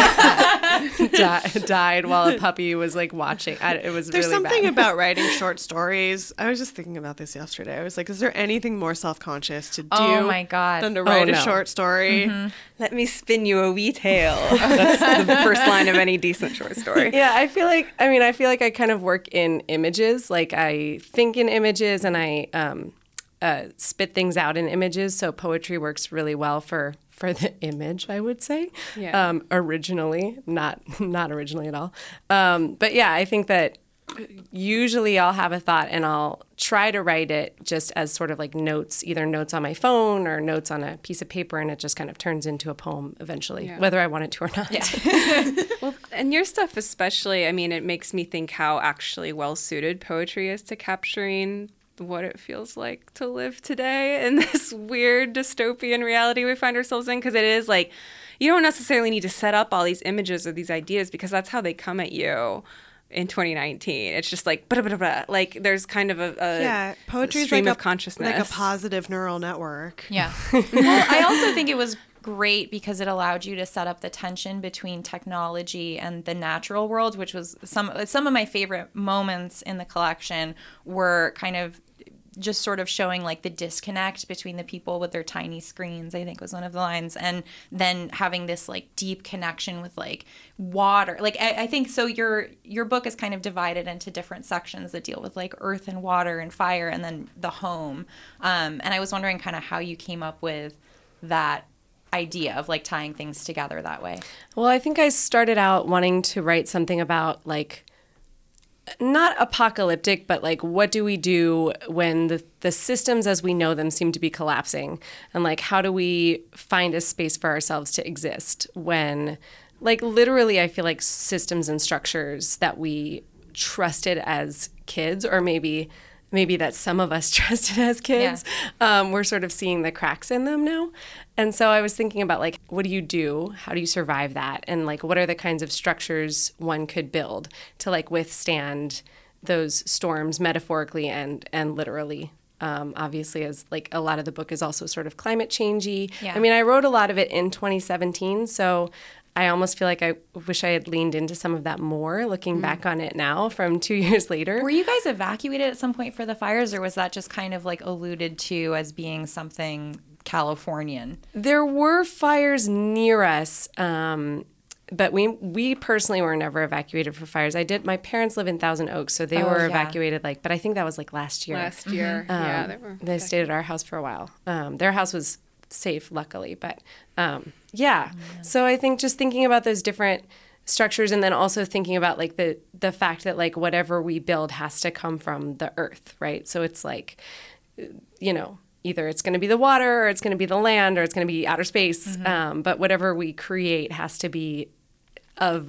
died while a puppy was like watching. It was There's really something bad. about writing short stories. I was just thinking about this yesterday. I was like, is there anything more self-conscious to do Oh my God. than to write a no. short story? Let me spin you a wee tale. That's the first line of any decent short story. Yeah, I feel like I kind of work in images. Like I think in images and I spit things out in images. So poetry works really well for the image, I would say. Yeah. Originally, not originally at all. But yeah, I think that usually I'll have a thought and I'll try to write it just as sort of like notes, either notes on my phone or notes on a piece of paper, and it just kind of turns into a poem eventually, whether I want it to or not. Yeah. Well, and your stuff especially, I mean, it makes me think how actually well-suited poetry is to capturing what it feels like to live today in this weird dystopian reality we find ourselves in, because it is like you don't necessarily need to set up all these images or these ideas because that's how they come at you in 2019. It's just like blah, blah, blah. Like there's kind of a poetry is stream like of consciousness, like a positive neural network. Yeah. Well, I also think it was great because it allowed you to set up the tension between technology and the natural world, which was some of my favorite moments in the collection were kind of just sort of showing like the disconnect between the people with their tiny screens, I think was one of the lines, and then having this like deep connection with like water. Like I think so your book is kind of divided into different sections that deal with like earth and water and fire and then the home. And I was wondering kind of how you came up with that idea of like tying things together that way. Well, I think I started out wanting to write something about like not apocalyptic, but like what do we do when the systems as we know them seem to be collapsing? And like how do we find a space for ourselves to exist when like literally I feel like systems and structures that we trusted as kids, or maybe that some of us trusted as kids, we're sort of seeing the cracks in them now. And so I was thinking about like, what do you do? How do you survive that? And like, what are the kinds of structures one could build to like withstand those storms metaphorically and literally? Obviously, as like a lot of the book is also sort of climate changey. Yeah. I mean, I wrote a lot of it in 2017, so I almost feel like I wish I had leaned into some of that more, looking back on it now from 2 years later. Were you guys evacuated at some point for the fires, or was that just kind of like alluded to as being something Californian? There were fires near us, but we personally were never evacuated for fires. My parents live in Thousand Oaks, so they were evacuated but I think that was like last year. Yeah, they stayed at our house for a while. Their house was safe, luckily, but so I think just thinking about those different structures, and then also thinking about like the fact that like whatever we build has to come from the earth, right? So it's like, you know, either it's going to be the water, or it's going to be the land, or it's going to be outer space, but whatever we create has to be of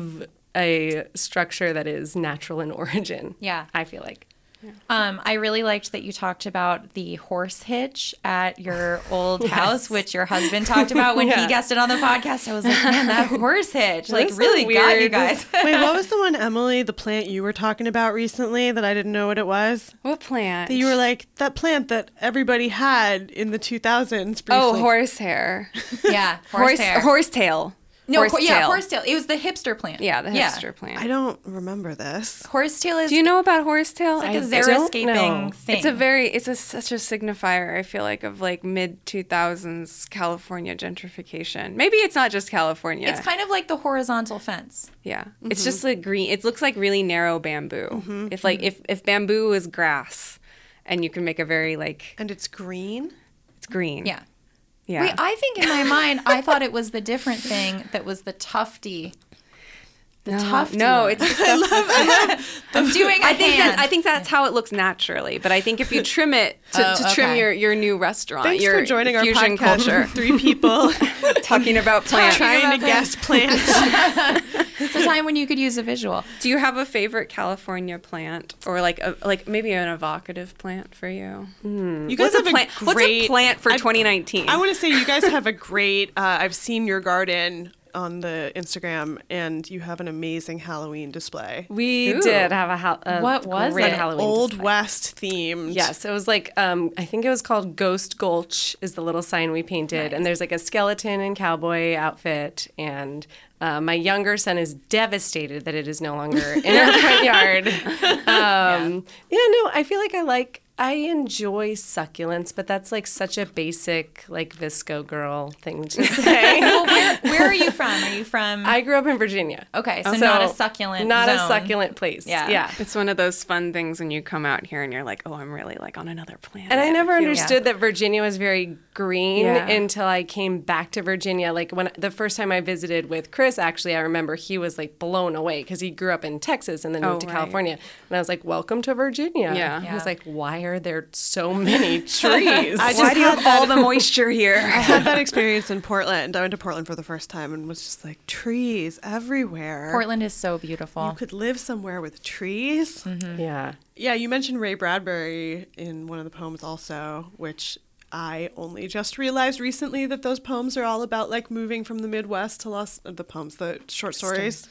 a structure that is natural in origin. Yeah, I feel like. I really liked that you talked about the horse hitch at your old house, which your husband talked about when he guested on the podcast. I was like, man, that horse hitch like really got you guys. Wait, what was the one, Emily, the plant you were talking about recently that I didn't know what it was? What plant? That you were like, that plant that everybody had in the 2000s briefly. Oh, horsehair. Yeah, horsehair. Horsetail. No, horsetail. It was the hipster plant. Yeah, the hipster plant. I don't remember this. Horsetail is. Do you know about horsetail? It's like a xeriscaping thing. It's such a signifier, I feel like, of like mid 2000s California gentrification. Maybe it's not just California. It's kind of like the horizontal fence. Yeah, it's just like green. It looks like really narrow bamboo. If like if bamboo is grass, and you can make a very like. And it's green. It's green. Yeah. Yeah. Wait, I think in my mind, I thought it was the different thing that was the tufty. Tufty. No, one. it's I love I'm doing I think that's how it looks naturally. But I think if you trim it to trim your new restaurant, Thanks your for joining our fusion podcast. culture. 3 people talking about plants. Trying to guess plants. It's a time when you could use a visual. Do you have a favorite California plant, or like maybe an evocative plant for you? You guys have What's a plant for 2019? I want to say you guys have a great. I've seen your garden on the Instagram, and you have an amazing Halloween display. We did have a what was great it? Halloween Old display. West themed. Yes, it was like I think it was called Ghost Gulch is the little sign we painted, and there's like a skeleton and cowboy outfit, and my younger son is devastated that it is no longer in our front yard. I feel like I enjoy succulents, but that's like such a basic like Visco girl thing to say. Well, where are you from? Are you from? I grew up in Virginia. Okay, so not a succulent Not zone. a succulent place. Yeah. It's one of those fun things when you come out here and you're like, oh, I'm really like on another planet. And I never understood that Virginia was very green until I came back to Virginia. Like when the first time I visited with Chris, actually, I remember he was like blown away because he grew up in Texas and then moved to California. And I was like, welcome to Virginia. Yeah. He was like, why are there so many trees? Why do you have all the moisture here? I had that experience in Portland. I went to Portland for the first time and was just like, trees everywhere. Portland is so beautiful. You could live somewhere with trees. Mm-hmm. Yeah. Yeah, you mentioned Ray Bradbury in one of the poems also, which I only just realized recently that those poems are all about like moving from the Midwest to the short stories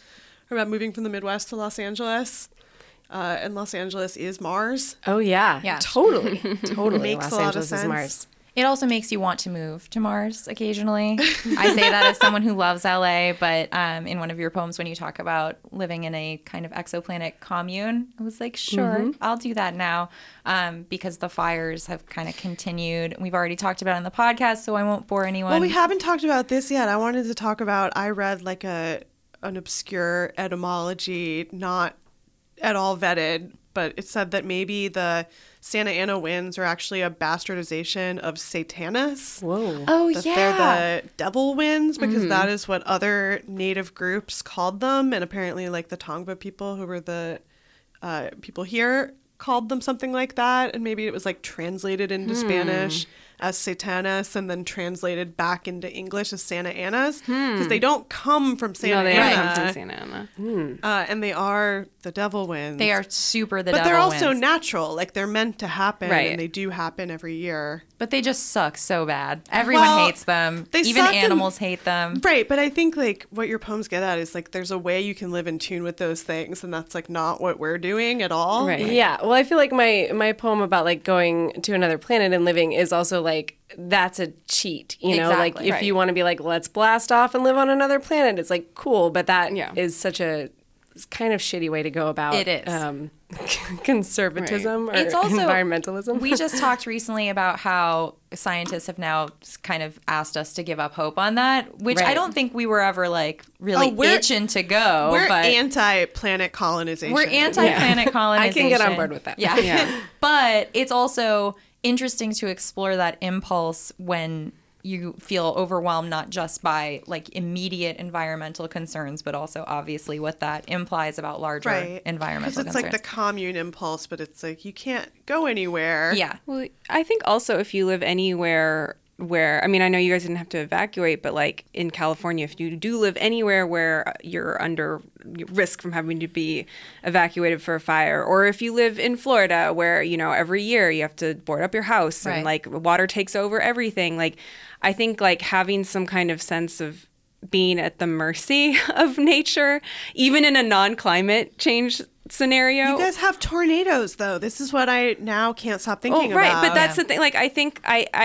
about moving from the Midwest to Los Angeles. And Los Angeles is Mars. Oh, yeah. Yeah. Totally. Totally. Makes Los a lot of Angeles is sense. Mars. It also makes you want to move to Mars occasionally. I say that as someone who loves LA, but in one of your poems, when you talk about living in a kind of exoplanet commune, I was like, sure, I'll do that now, because the fires have kind of continued. We've already talked about it on the podcast, so I won't bore anyone. Well, we haven't talked about this yet. I wanted to talk about, I read like an obscure etymology, not at all vetted, but it said that maybe the Santa Ana winds are actually a bastardization of Satanus. Whoa. Oh, That yeah. they're the devil winds, because that is what other native groups called them. And apparently, like, the Tongva people, who were the people here, called them something like that. And maybe it was, like, translated into Spanish as Satanus and then translated back into English as Santa Anas. Because they don't come from Santa No, they Ana. don't come from Santa Ana. And they are the devil winds. They are super the but devil they're also winds. natural. Like, they're meant to happen. Right. And they do happen every year. But they just suck so bad. Everyone Well, hates them. they Even suck and- animals hate them. Right, but I think like what your poems get at is like there's a way you can live in tune with those things, and that's like not what we're doing at all. Right. Yeah. Well, I feel like my poem about like going to another planet and living is also like that's a cheat, you know? Like Exactly. if Right. you want to be like, let's blast off and live on another planet, it's like cool, but that is such a kind of shitty way to go about It is. conservatism or It's also environmentalism. We just talked recently about how scientists have now kind of asked us to give up hope on that, which I Right. don't think we were ever like really we're- itching to go. We're but anti-planet colonization. we're anti-planet colonization. I can get on board with that. Yeah. Yeah. But it's also interesting to explore that impulse when you feel overwhelmed, not just by like immediate environmental concerns, but also obviously what that implies about larger right environmental because it's concerns. like the commune impulse, but it's like you can't go anywhere. Yeah. Well, I think also if you live anywhere where, I mean, I know you guys didn't have to evacuate, but like in California, if you do live anywhere where you're under risk from having to be evacuated for a fire, or if you live in Florida where, you know, every year you have to board up your house Right. and like water takes over everything, like I think like having some kind of sense of being at the mercy of nature, even in a non-climate change scenario. You guys have tornadoes, though. This is what I now can't stop thinking right, about. but that's the thing. Like, I think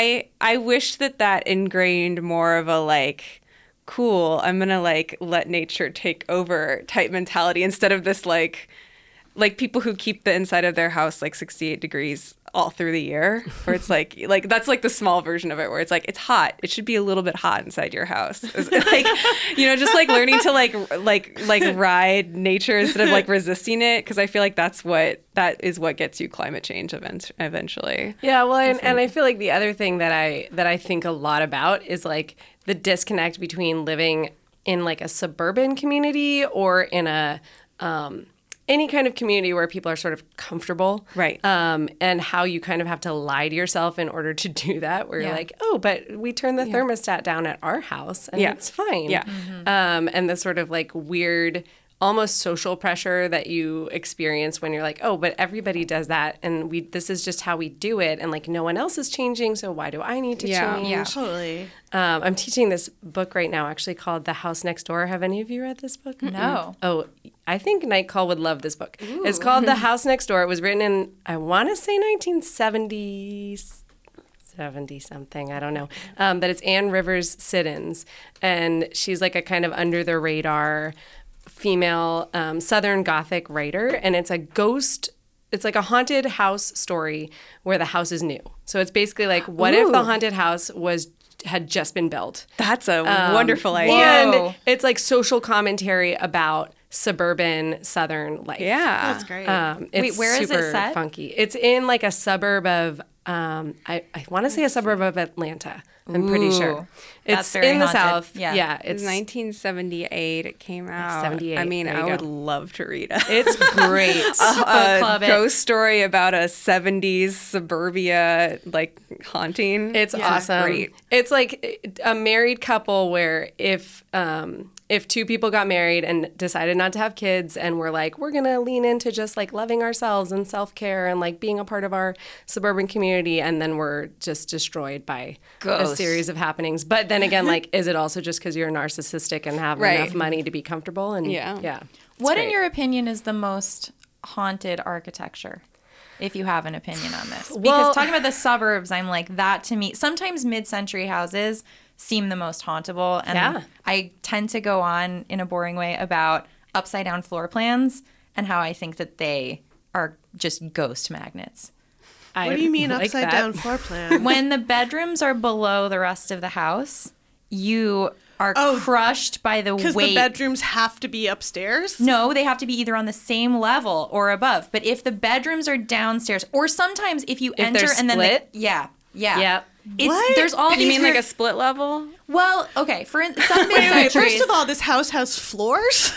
I wish that ingrained more of a like, cool, I'm gonna like let nature take over type mentality instead of this like people who keep the inside of their house like 68 degrees all through the year, where it's like that's like the small version of it, where it's like it's hot, it should be a little bit hot inside your house. It's like, you know, just like learning to like ride nature instead of like resisting it, because I feel like that is what gets you climate change eventually. Yeah, well, and I feel like the other thing that I think a lot about is like the disconnect between living in like a suburban community or in a any kind of community where people are sort of comfortable, Right. And how you kind of have to lie to yourself in order to do that, where you're like, oh, but we turn the thermostat down at our house and it's fine. Yeah. And the sort of like weird, almost social pressure that you experience when you're like, oh, but everybody does that, and this is just how we do it, and like no one else is changing, so why do I need to change? Yeah. Totally. I'm teaching this book right now, actually called The House Next Door. Have any of you read this book? No. Oh, I think Nightcall would love this book. It's called The House Next Door. It was written in, I want to say 1970s. 70 something, I don't know. But it's Anne Rivers Siddons, and she's like a kind of under the radar female Southern Gothic writer, and it's like a haunted house story where the house is new. So it's basically like, what if the haunted house had just been built? That's a wonderful idea. Whoa. And it's like social commentary about suburban Southern life. Yeah. That's great. It's Wait, where is it super set? funky. It's in like a suburb of, I want to say a suburb of Atlanta. I'm pretty sure. That's It's very in the haunted. South. Yeah. Yeah. It's It's 1978 it came out. 78, I mean, there you I would go. love to read it. It's great. a club it. ghost story about a 70s suburbia like haunting. It's awesome. Great. It's like a married couple where if two people got married and decided not to have kids and were like, we're going to lean into just like loving ourselves and self-care and like being a part of our suburban community, and then we're just destroyed by a Ghosts. series of happenings. But then again, like, is it also just because you're narcissistic and have Right. enough money to be comfortable? And Yeah. What, in your opinion, is the most haunted architecture? If you have an opinion on this. Because talking about the suburbs, I'm like, that to me, sometimes mid-century houses seem the most hauntable. And I tend to go on in a boring way about upside down floor plans and how I think that they are just ghost magnets. What do you mean like upside down floor plans? When the bedrooms are below the rest of the house, you are crushed by the weight. Because the bedrooms have to be upstairs? No, they have to be either on the same level or above. But if the bedrooms are downstairs, or sometimes if you enter and then Yeah. There's all these. You mean like a split level? Well, okay. For some mid-centuries, first of all, this house has floors.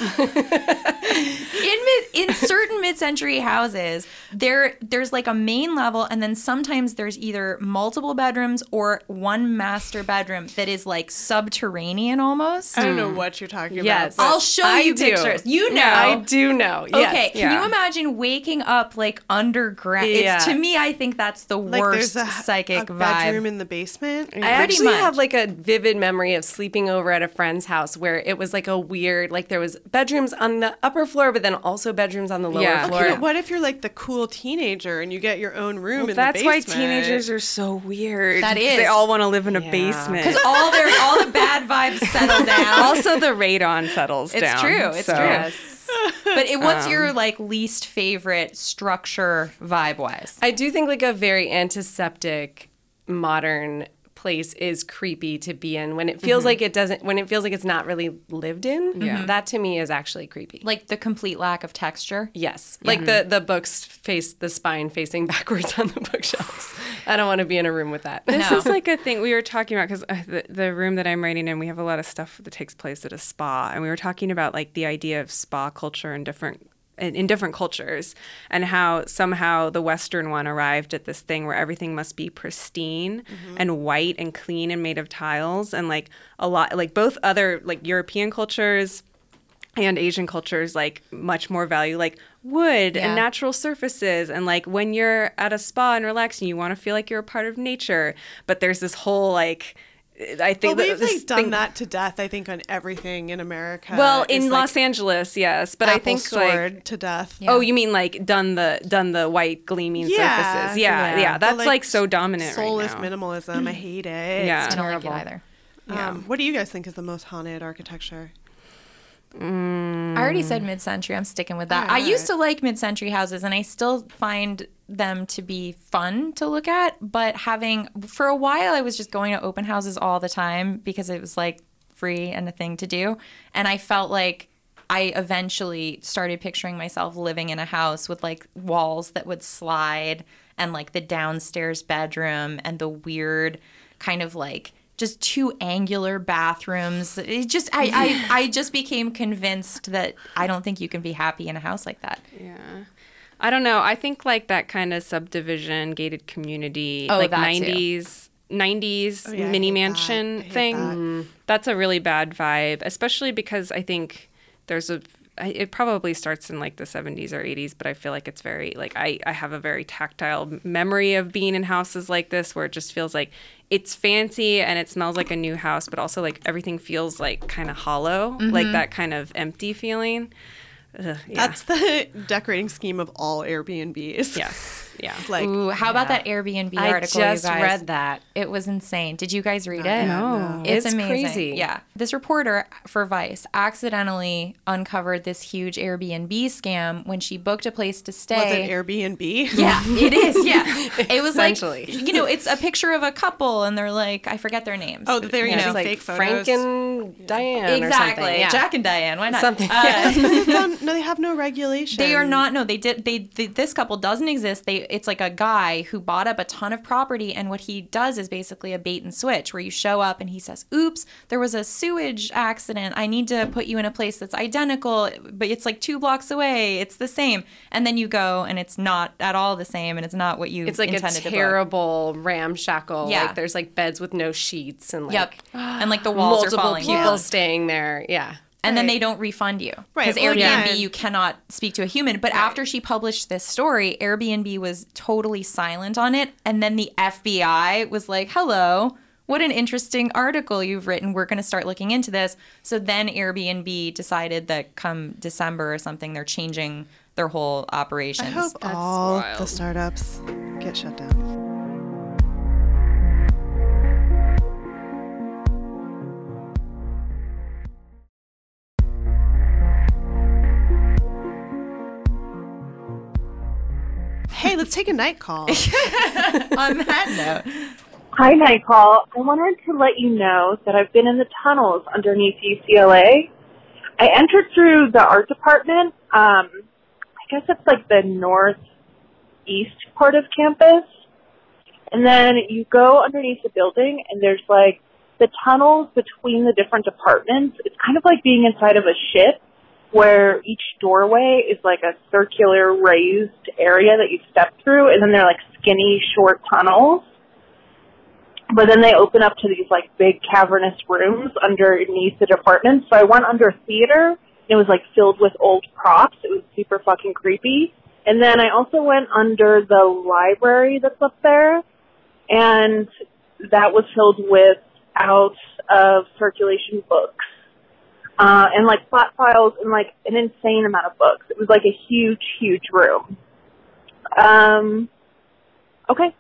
in certain mid-century houses, there's like a main level, and then sometimes there's either multiple bedrooms or one master bedroom that is like subterranean almost. I don't know what you're talking about. Yes, I'll show you pictures. You know, I do know. Yes. Okay, can you imagine waking up like underground? To me, I think that's the worst psychic vibe. Bedroom in the basement. I actually have like a vivid memory of sleeping over at a friend's house where it was like a weird, like there was bedrooms on the upper floor, but then also bedrooms on the lower floor. Okay, what if you're like the cool teenager and you get your own room in the basement? That's why teenagers are so weird. That is. They all want to live in a basement. Because all the bad vibes settle down. Also, the radon settles down. It's true. It's true. But what's your like least favorite structure vibe-wise? I do think like a very antiseptic modern place is creepy to be in when it feels like it's not really lived in. Yeah. That to me is actually creepy. Like the complete lack of texture. Yes. Yeah. Like the books face the spine facing backwards on the bookshelves. I don't want to be in a room with that. This is like a thing we were talking about because the room that I'm writing in, we have a lot of stuff that takes place at a spa, and we were talking about like the idea of spa culture in different cultures, and how somehow the Western one arrived at this thing where everything must be pristine and white and clean and made of tiles, and like a lot like both other like European cultures and Asian cultures like much more value like wood and natural surfaces, and like when you're at a spa and relaxing, you want to feel like you're a part of nature, but there's this whole like I think we've like done that to death. I think on everything in America. Well, in Los Angeles, yes, but I think sword to death. Yeah. Oh, you mean like done the white gleaming surfaces? Yeah. That's like so dominant. Soulless right now. minimalism. I hate it. Yeah, it's I don't like it either. What do you guys think is the most haunted architecture? I already said mid-century. I'm sticking with that. I used to like mid-century houses, and I still find them to be fun to look at. But for a while, I was just going to open houses all the time because it was like free and a thing to do. And I felt like I eventually started picturing myself living in a house with like walls that would slide, and like the downstairs bedroom and the weird kind of like just two angular bathrooms. It just I just became convinced that I don't think you can be happy in a house like that. Yeah. I don't know. I think like that kind of subdivision, gated community, like that 90s mini mansion thing. That's a really bad vibe, especially because I think it probably starts in like the 70s or 80s, but I feel like it's very like I have a very tactile memory of being in houses like this where it just feels like it's fancy and it smells like a new house, but also like everything feels like kind of hollow, like that kind of empty feeling. That's the decorating scheme of all Airbnbs. Yes. Yeah. Like, ooh, how about that Airbnb article? I just you guys? read that. It was insane. Did you guys read it? No. It's amazing. Crazy. Yeah. This reporter for Vice accidentally uncovered this huge Airbnb scam when she booked a place to stay. Was it Airbnb? Yeah, it is. Yeah. It was like, Essentially. it's a picture of a couple and they're like, I forget their names. Oh, they're using like fake photos. Frank and Diane exactly. or something. Yeah. Jack and Diane. Why not? Something. No, they have no regulation. They are not. No, this couple doesn't exist. It's like a guy who bought up a ton of property, and what he does is basically a bait and switch, where you show up and he says, "Oops, there was a sewage accident. I need to put you in a place that's identical, but it's like 2 blocks away. It's the same." And then you go, and it's not at all the same, and it's not what you. It's like intended a terrible ramshackle. Yeah. Like there's like beds with no sheets and like and like the walls multiple are falling people down. staying there. Yeah. And then they don't refund you. Right. Because Airbnb, you cannot speak to a human. But after she published this story, Airbnb was totally silent on it. And then the FBI was like, hello, what an interesting article you've written. We're going to start looking into this. So then Airbnb decided that come December or something, they're changing their whole operations. I hope all the startups get shut down. Hey, let's take a night call. On that note. Hi, Night Call. I wanted to let you know that I've been in the tunnels underneath UCLA. I entered through the art department. I guess it's like the northeast part of campus. And then you go underneath the building, and there's like the tunnels between the different departments. It's kind of like being inside of a ship, where each doorway is like a circular raised area that you step through, and then they're like skinny, short tunnels. But then they open up to these like big cavernous rooms underneath the department. So I went under theater, and it was like filled with old props. It was super fucking creepy. And then I also went under the library that's up there, and that was filled with out of circulation books. And like flat files and like an insane amount of books. It was like a huge, huge room. Okay.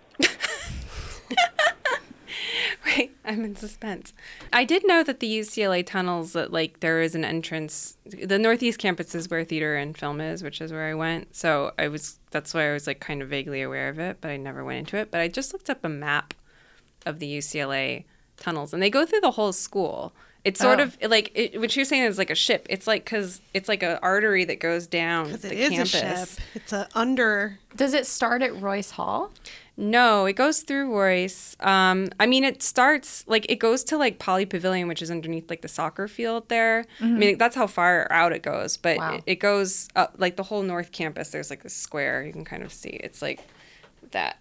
Wait, I'm in suspense. I did know that the UCLA tunnels, that like there is an entrance. The Northeast campus is where theater and film is, which is where I went. So that's why I was like kind of vaguely aware of it, but I never went into it. But I just looked up a map of the UCLA tunnels, and they go through the whole school. It's sort of like what you're saying is like a ship. It's like because it's like an artery that goes down the campus. A ship. It's a under. Does it start at Royce Hall? No, it goes through Royce. I mean, it starts like it goes to like Poly Pavilion, which is underneath like the soccer field there. Mm-hmm. I mean, that's how far out it goes. But it goes up like the whole North Campus. There's like a square you can kind of see. It's like that.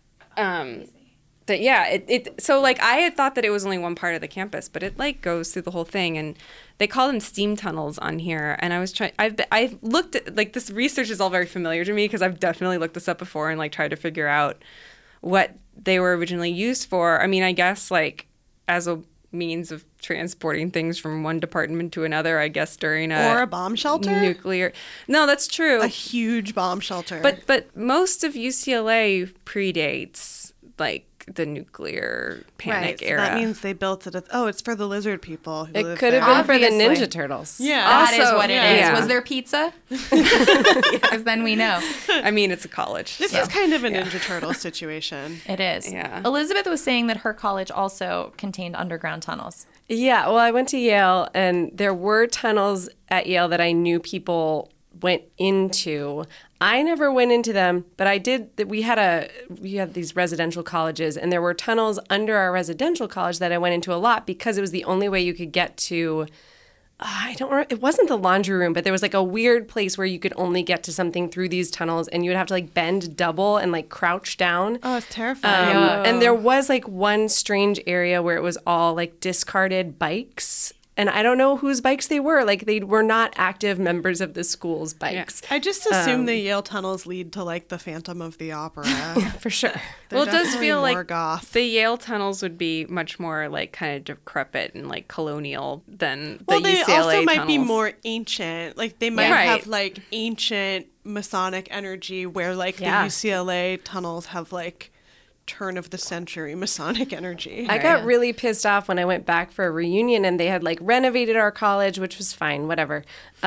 But yeah, so like I had thought that it was only one part of the campus, but it like goes through the whole thing, and they call them steam tunnels on here. And I was I've looked at like this research is all very familiar to me because I've definitely looked this up before and like tried to figure out what they were originally used for. I mean, I guess like as a means of transporting things from one department to another, I guess during a bomb shelter? Nuclear. No, that's true. A huge bomb shelter. But most of UCLA predates like the nuclear panic era. So that means they built it. It's for the lizard people who live It could have been for the Ninja Turtles. Yeah, that is what it is. Was there pizza? Because then we know. I mean, it's a college. This is kind of a Ninja Turtle situation. It is. Yeah. Elizabeth was saying that her college also contained underground tunnels. Yeah, well, I went to Yale, and there were tunnels at Yale that I knew people went into. I never went into them, but I did. We had these residential colleges, and there were tunnels under our residential college that I went into a lot because it was the only way you could get to. I don't remember. It wasn't the laundry room, but there was like a weird place where you could only get to something through these tunnels, and you would have to like bend double and like crouch down. Oh, it's terrifying. And there was like one strange area where it was all like discarded bikes. And I don't know whose bikes they were. Like, they were not active members of the school's bikes. Yeah. I just assume the Yale tunnels lead to, like, the Phantom of the Opera. Yeah, for sure. Well, it does feel like the Yale tunnels would be much more, like, kind of decrepit and, like, colonial than the UCLA tunnels. Well, they also might be more ancient. Like, they might have, like, ancient Masonic energy where, like, the UCLA tunnels have, like, turn-of-the-century Masonic energy. I got really pissed off when I went back for a reunion and they had like renovated our college, which was fine, whatever.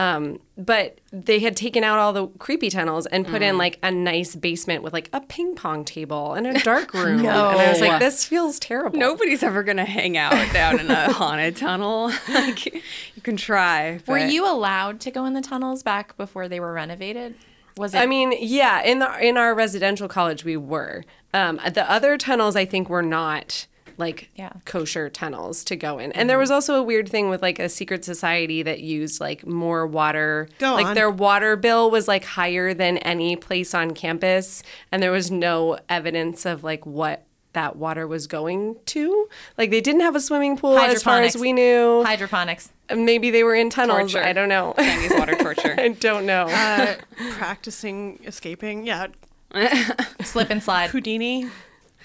But they had taken out all the creepy tunnels and put in like a nice basement with like a ping pong table and a dark room. And I was like, this feels terrible. Nobody's ever going to hang out down in a haunted tunnel. Like, you can try. Were you allowed to go in the tunnels back before they were renovated? Was it? I mean, yeah, in our residential college we were. The other tunnels I think were not like kosher tunnels to go in. And there was also a weird thing with like a secret society that used like more water. Their water bill was like higher than any place on campus, and there was no evidence of like what that water was going to. Like, they didn't have a swimming pool as far as we knew. Hydroponics. Maybe they were in tunnels. Torture. I don't know. Chinese water torture. I don't know. Practicing escaping. Yeah. Slip and slide. Houdini.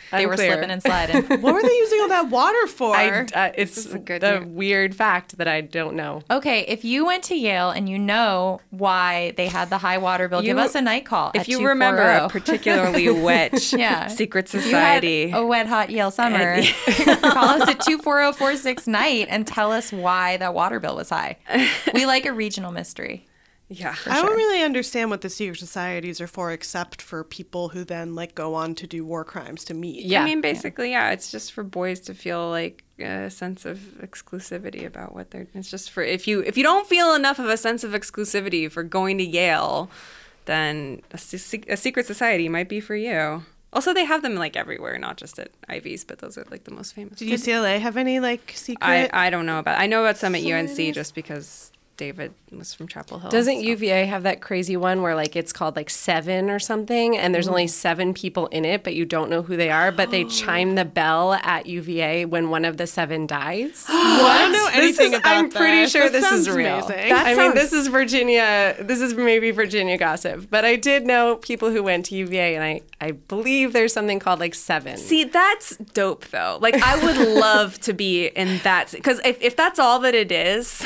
They were slipping and sliding. What were they using all that water for? It's a weird fact that I don't know. Okay, if you went to Yale and you know why they had the high water bill, give us a night call. If you remember a particularly wet secret society, you had a wet, hot Yale summer, call us at 240-46-NIGHT and tell us why that water bill was high. We like a regional mystery. Yeah, I don't really understand what the secret societies are for, except for people who then like go on to do war crimes to meet. Yeah, I mean, basically, it's just for boys to feel like a sense of exclusivity about what they're. It's just for if you don't feel enough of a sense of exclusivity for going to Yale, then a secret society might be for you. Also, they have them like everywhere, not just at Ivy's, but those are like the most famous. Did UCLA have any like secret? I don't know about. I know about some at UNC just because David was from Chapel Hill. Doesn't UVA have that crazy one where like it's called like 7 or something, and there's only 7 people in it, but you don't know who they are, but they chime the bell at UVA when one of the 7 dies? I don't know anything about that. I'm pretty sure this is real. Amazing. I mean, this is Virginia. This is maybe Virginia gossip, but I did know people who went to UVA, and I believe there's something called like 7. See, that's dope though. Like I would love to be in that, because if that's all that it is,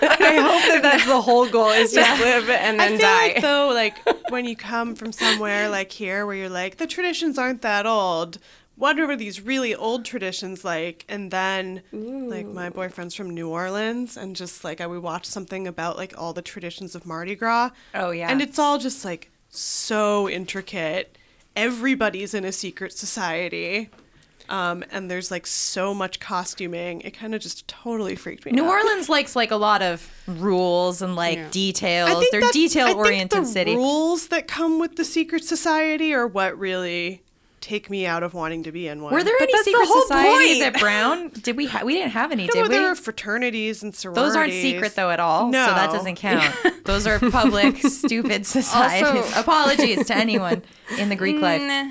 I hope that's the whole goal is just live and then I feel die. like though, like when you come from somewhere like here where you're like, the traditions aren't that old. What are these really old traditions like? And then like my boyfriend's from New Orleans, and just like I would watch something about like all the traditions of Mardi Gras. Oh yeah. And it's all just like so intricate. Everybody's in a secret society. And there's like so much costuming. It kind of just totally freaked me out. New Orleans likes like a lot of rules and like details. They're detail-oriented city. The rules that come with the secret society are what really take me out of wanting to be in one. Were there any secret societies at Brown? Did we? We didn't have any, did we? There were fraternities and sororities. Those aren't secret though at all. No. So that doesn't count. Those are public, stupid societies. Also, apologies to anyone in the Greek life.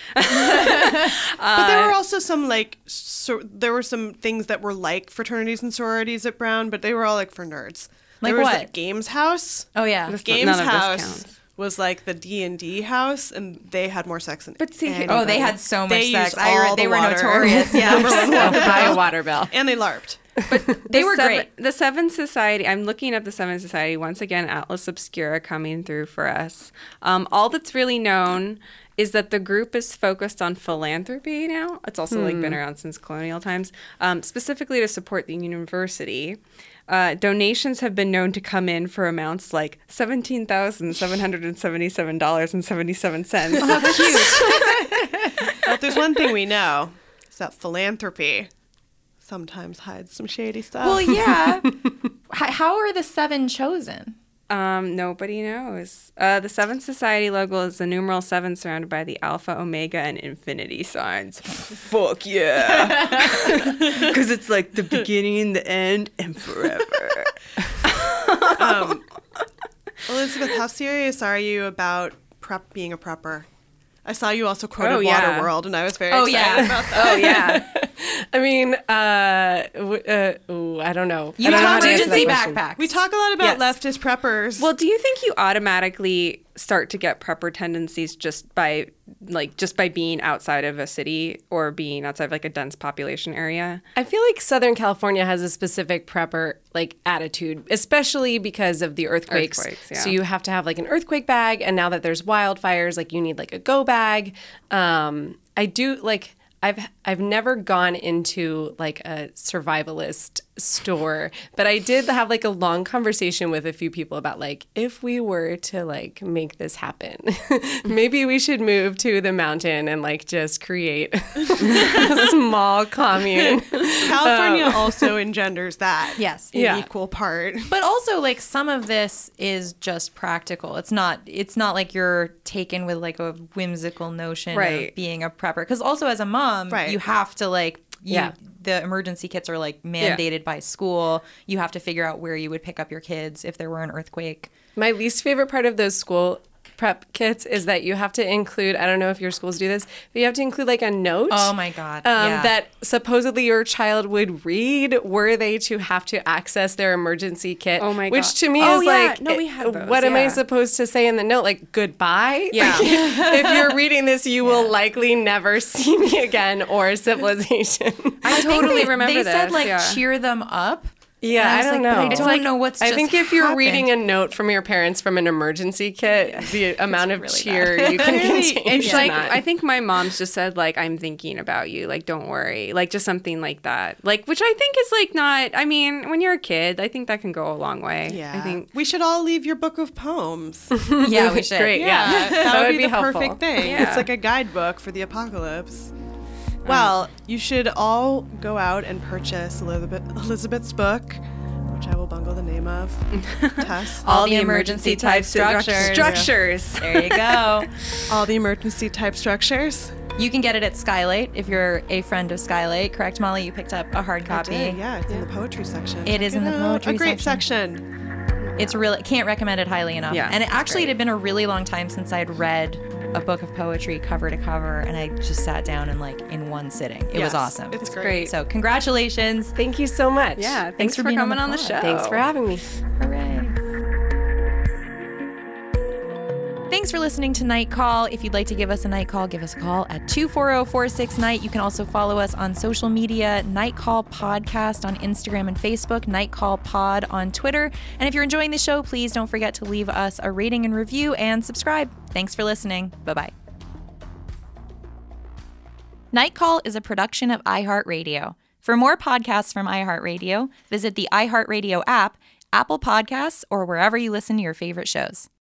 But there were also some like there were some things that were like fraternities and sororities at Brown, but they were all like for nerds. Like there was what? Like Games House. Oh yeah, Games House was like the D&D house, and they had more sex in it. But see, they had so much sex. They were water. notorious. Yeah, high water bill, and they LARPed. But they were great. The Seven Society, I'm looking up the Seven Society. Once again, Atlas Obscura coming through for us. All that's really known is that the group is focused on philanthropy now. It's also like been around since colonial times, specifically to support the university. Donations have been known to come in for amounts like $17,777.77. How cute. But if there's one thing we know, it's that philanthropy sometimes hides some shady stuff. Well, yeah. How are the 7 chosen? Nobody knows. The Seventh Society logo is the numeral 7 surrounded by the alpha, omega, and infinity signs. Fuck yeah. Because it's like the beginning, the end, and forever. Elizabeth, how serious are you about being a prepper? I saw you also quoted Waterworld, and I was very excited about that. Oh, yeah. I mean, I don't know. You have emergency backpacks. We talk a lot about leftist preppers. Well, do you think you automatically start to get prepper tendencies just by being outside of a city or being outside of like a dense population area? I feel like Southern California has a specific prepper like attitude, especially because of the earthquakes. Yeah. So you have to have like an earthquake bag, and now that there's wildfires, like you need like a go bag. I do like. I've never gone into like a survivalist store, but I did have like a long conversation with a few people about like, if we were to like make this happen, maybe we should move to the mountain and like just create a small commune. California also engenders that. Yes. In equal part. But also like some of this is just practical. It's not like you're taken with like a whimsical notion of being a prepper. Because also as a mom, you have to like, the emergency kits are like mandated by school. You have to figure out where you would pick up your kids if there were an earthquake. My least favorite part of those school prep kits is that you have to include, I don't know if your schools do this, but you have to include like a note. Oh my God. That supposedly your child would read were they to have to access their emergency kit. Oh my God. Which to me is like, no, we had those, what am I supposed to say in the note? Like, goodbye? Yeah. If you're reading this, you will likely never see me again, or Civilization. I totally remember they this. said like cheer them up. Yeah, I don't know. But I don't know what's I just think if you're happened. reading a note from your parents from an emergency kit, the amount of really cheer you can contain. It's is like, not. I think my mom's just said, like, I'm thinking about you. Like, don't worry. Like, just something like that. Like, which I think is, like, not, I mean, when you're a kid, I think that can go a long way. Yeah. I think. We should all leave your book of poems. Yeah, we should. Great, yeah. That would be the helpful. perfect thing. Yeah. It's like a guidebook for the apocalypse. Well, you should all go out and purchase Elizabeth's book, which I will bungle the name of. Tess. All the emergency type structures. There you go. All the emergency type structures. You can get it at Skylight if you're a friend of Skylight. Correct, Molly? You picked up a hard copy. Yeah, it's in the poetry section. It is in the poetry A great section. section. It's really, can't recommend it highly enough. Yeah, and it's it great. had been a really long time since I'd read a book of poetry cover to cover, and I just sat down and like in one sitting. It was Yes, awesome. It's Great. great. So congratulations. Thank you so much. Yeah. Thanks Thanks for for being on coming the on the pod. show. Thanks for having me. Hooray. Thanks for listening to Night Call. If you'd like to give us a night call, give us a call at 240-46-NIGHT. You can also follow us on social media, Night Call Podcast on Instagram and Facebook, Night Call Pod on Twitter. And if you're enjoying the show, please don't forget to leave us a rating and review and subscribe. Thanks for listening. Bye-bye. Night Call is a production of iHeartRadio. For more podcasts from iHeartRadio, visit the iHeartRadio app, Apple Podcasts, or wherever you listen to your favorite shows.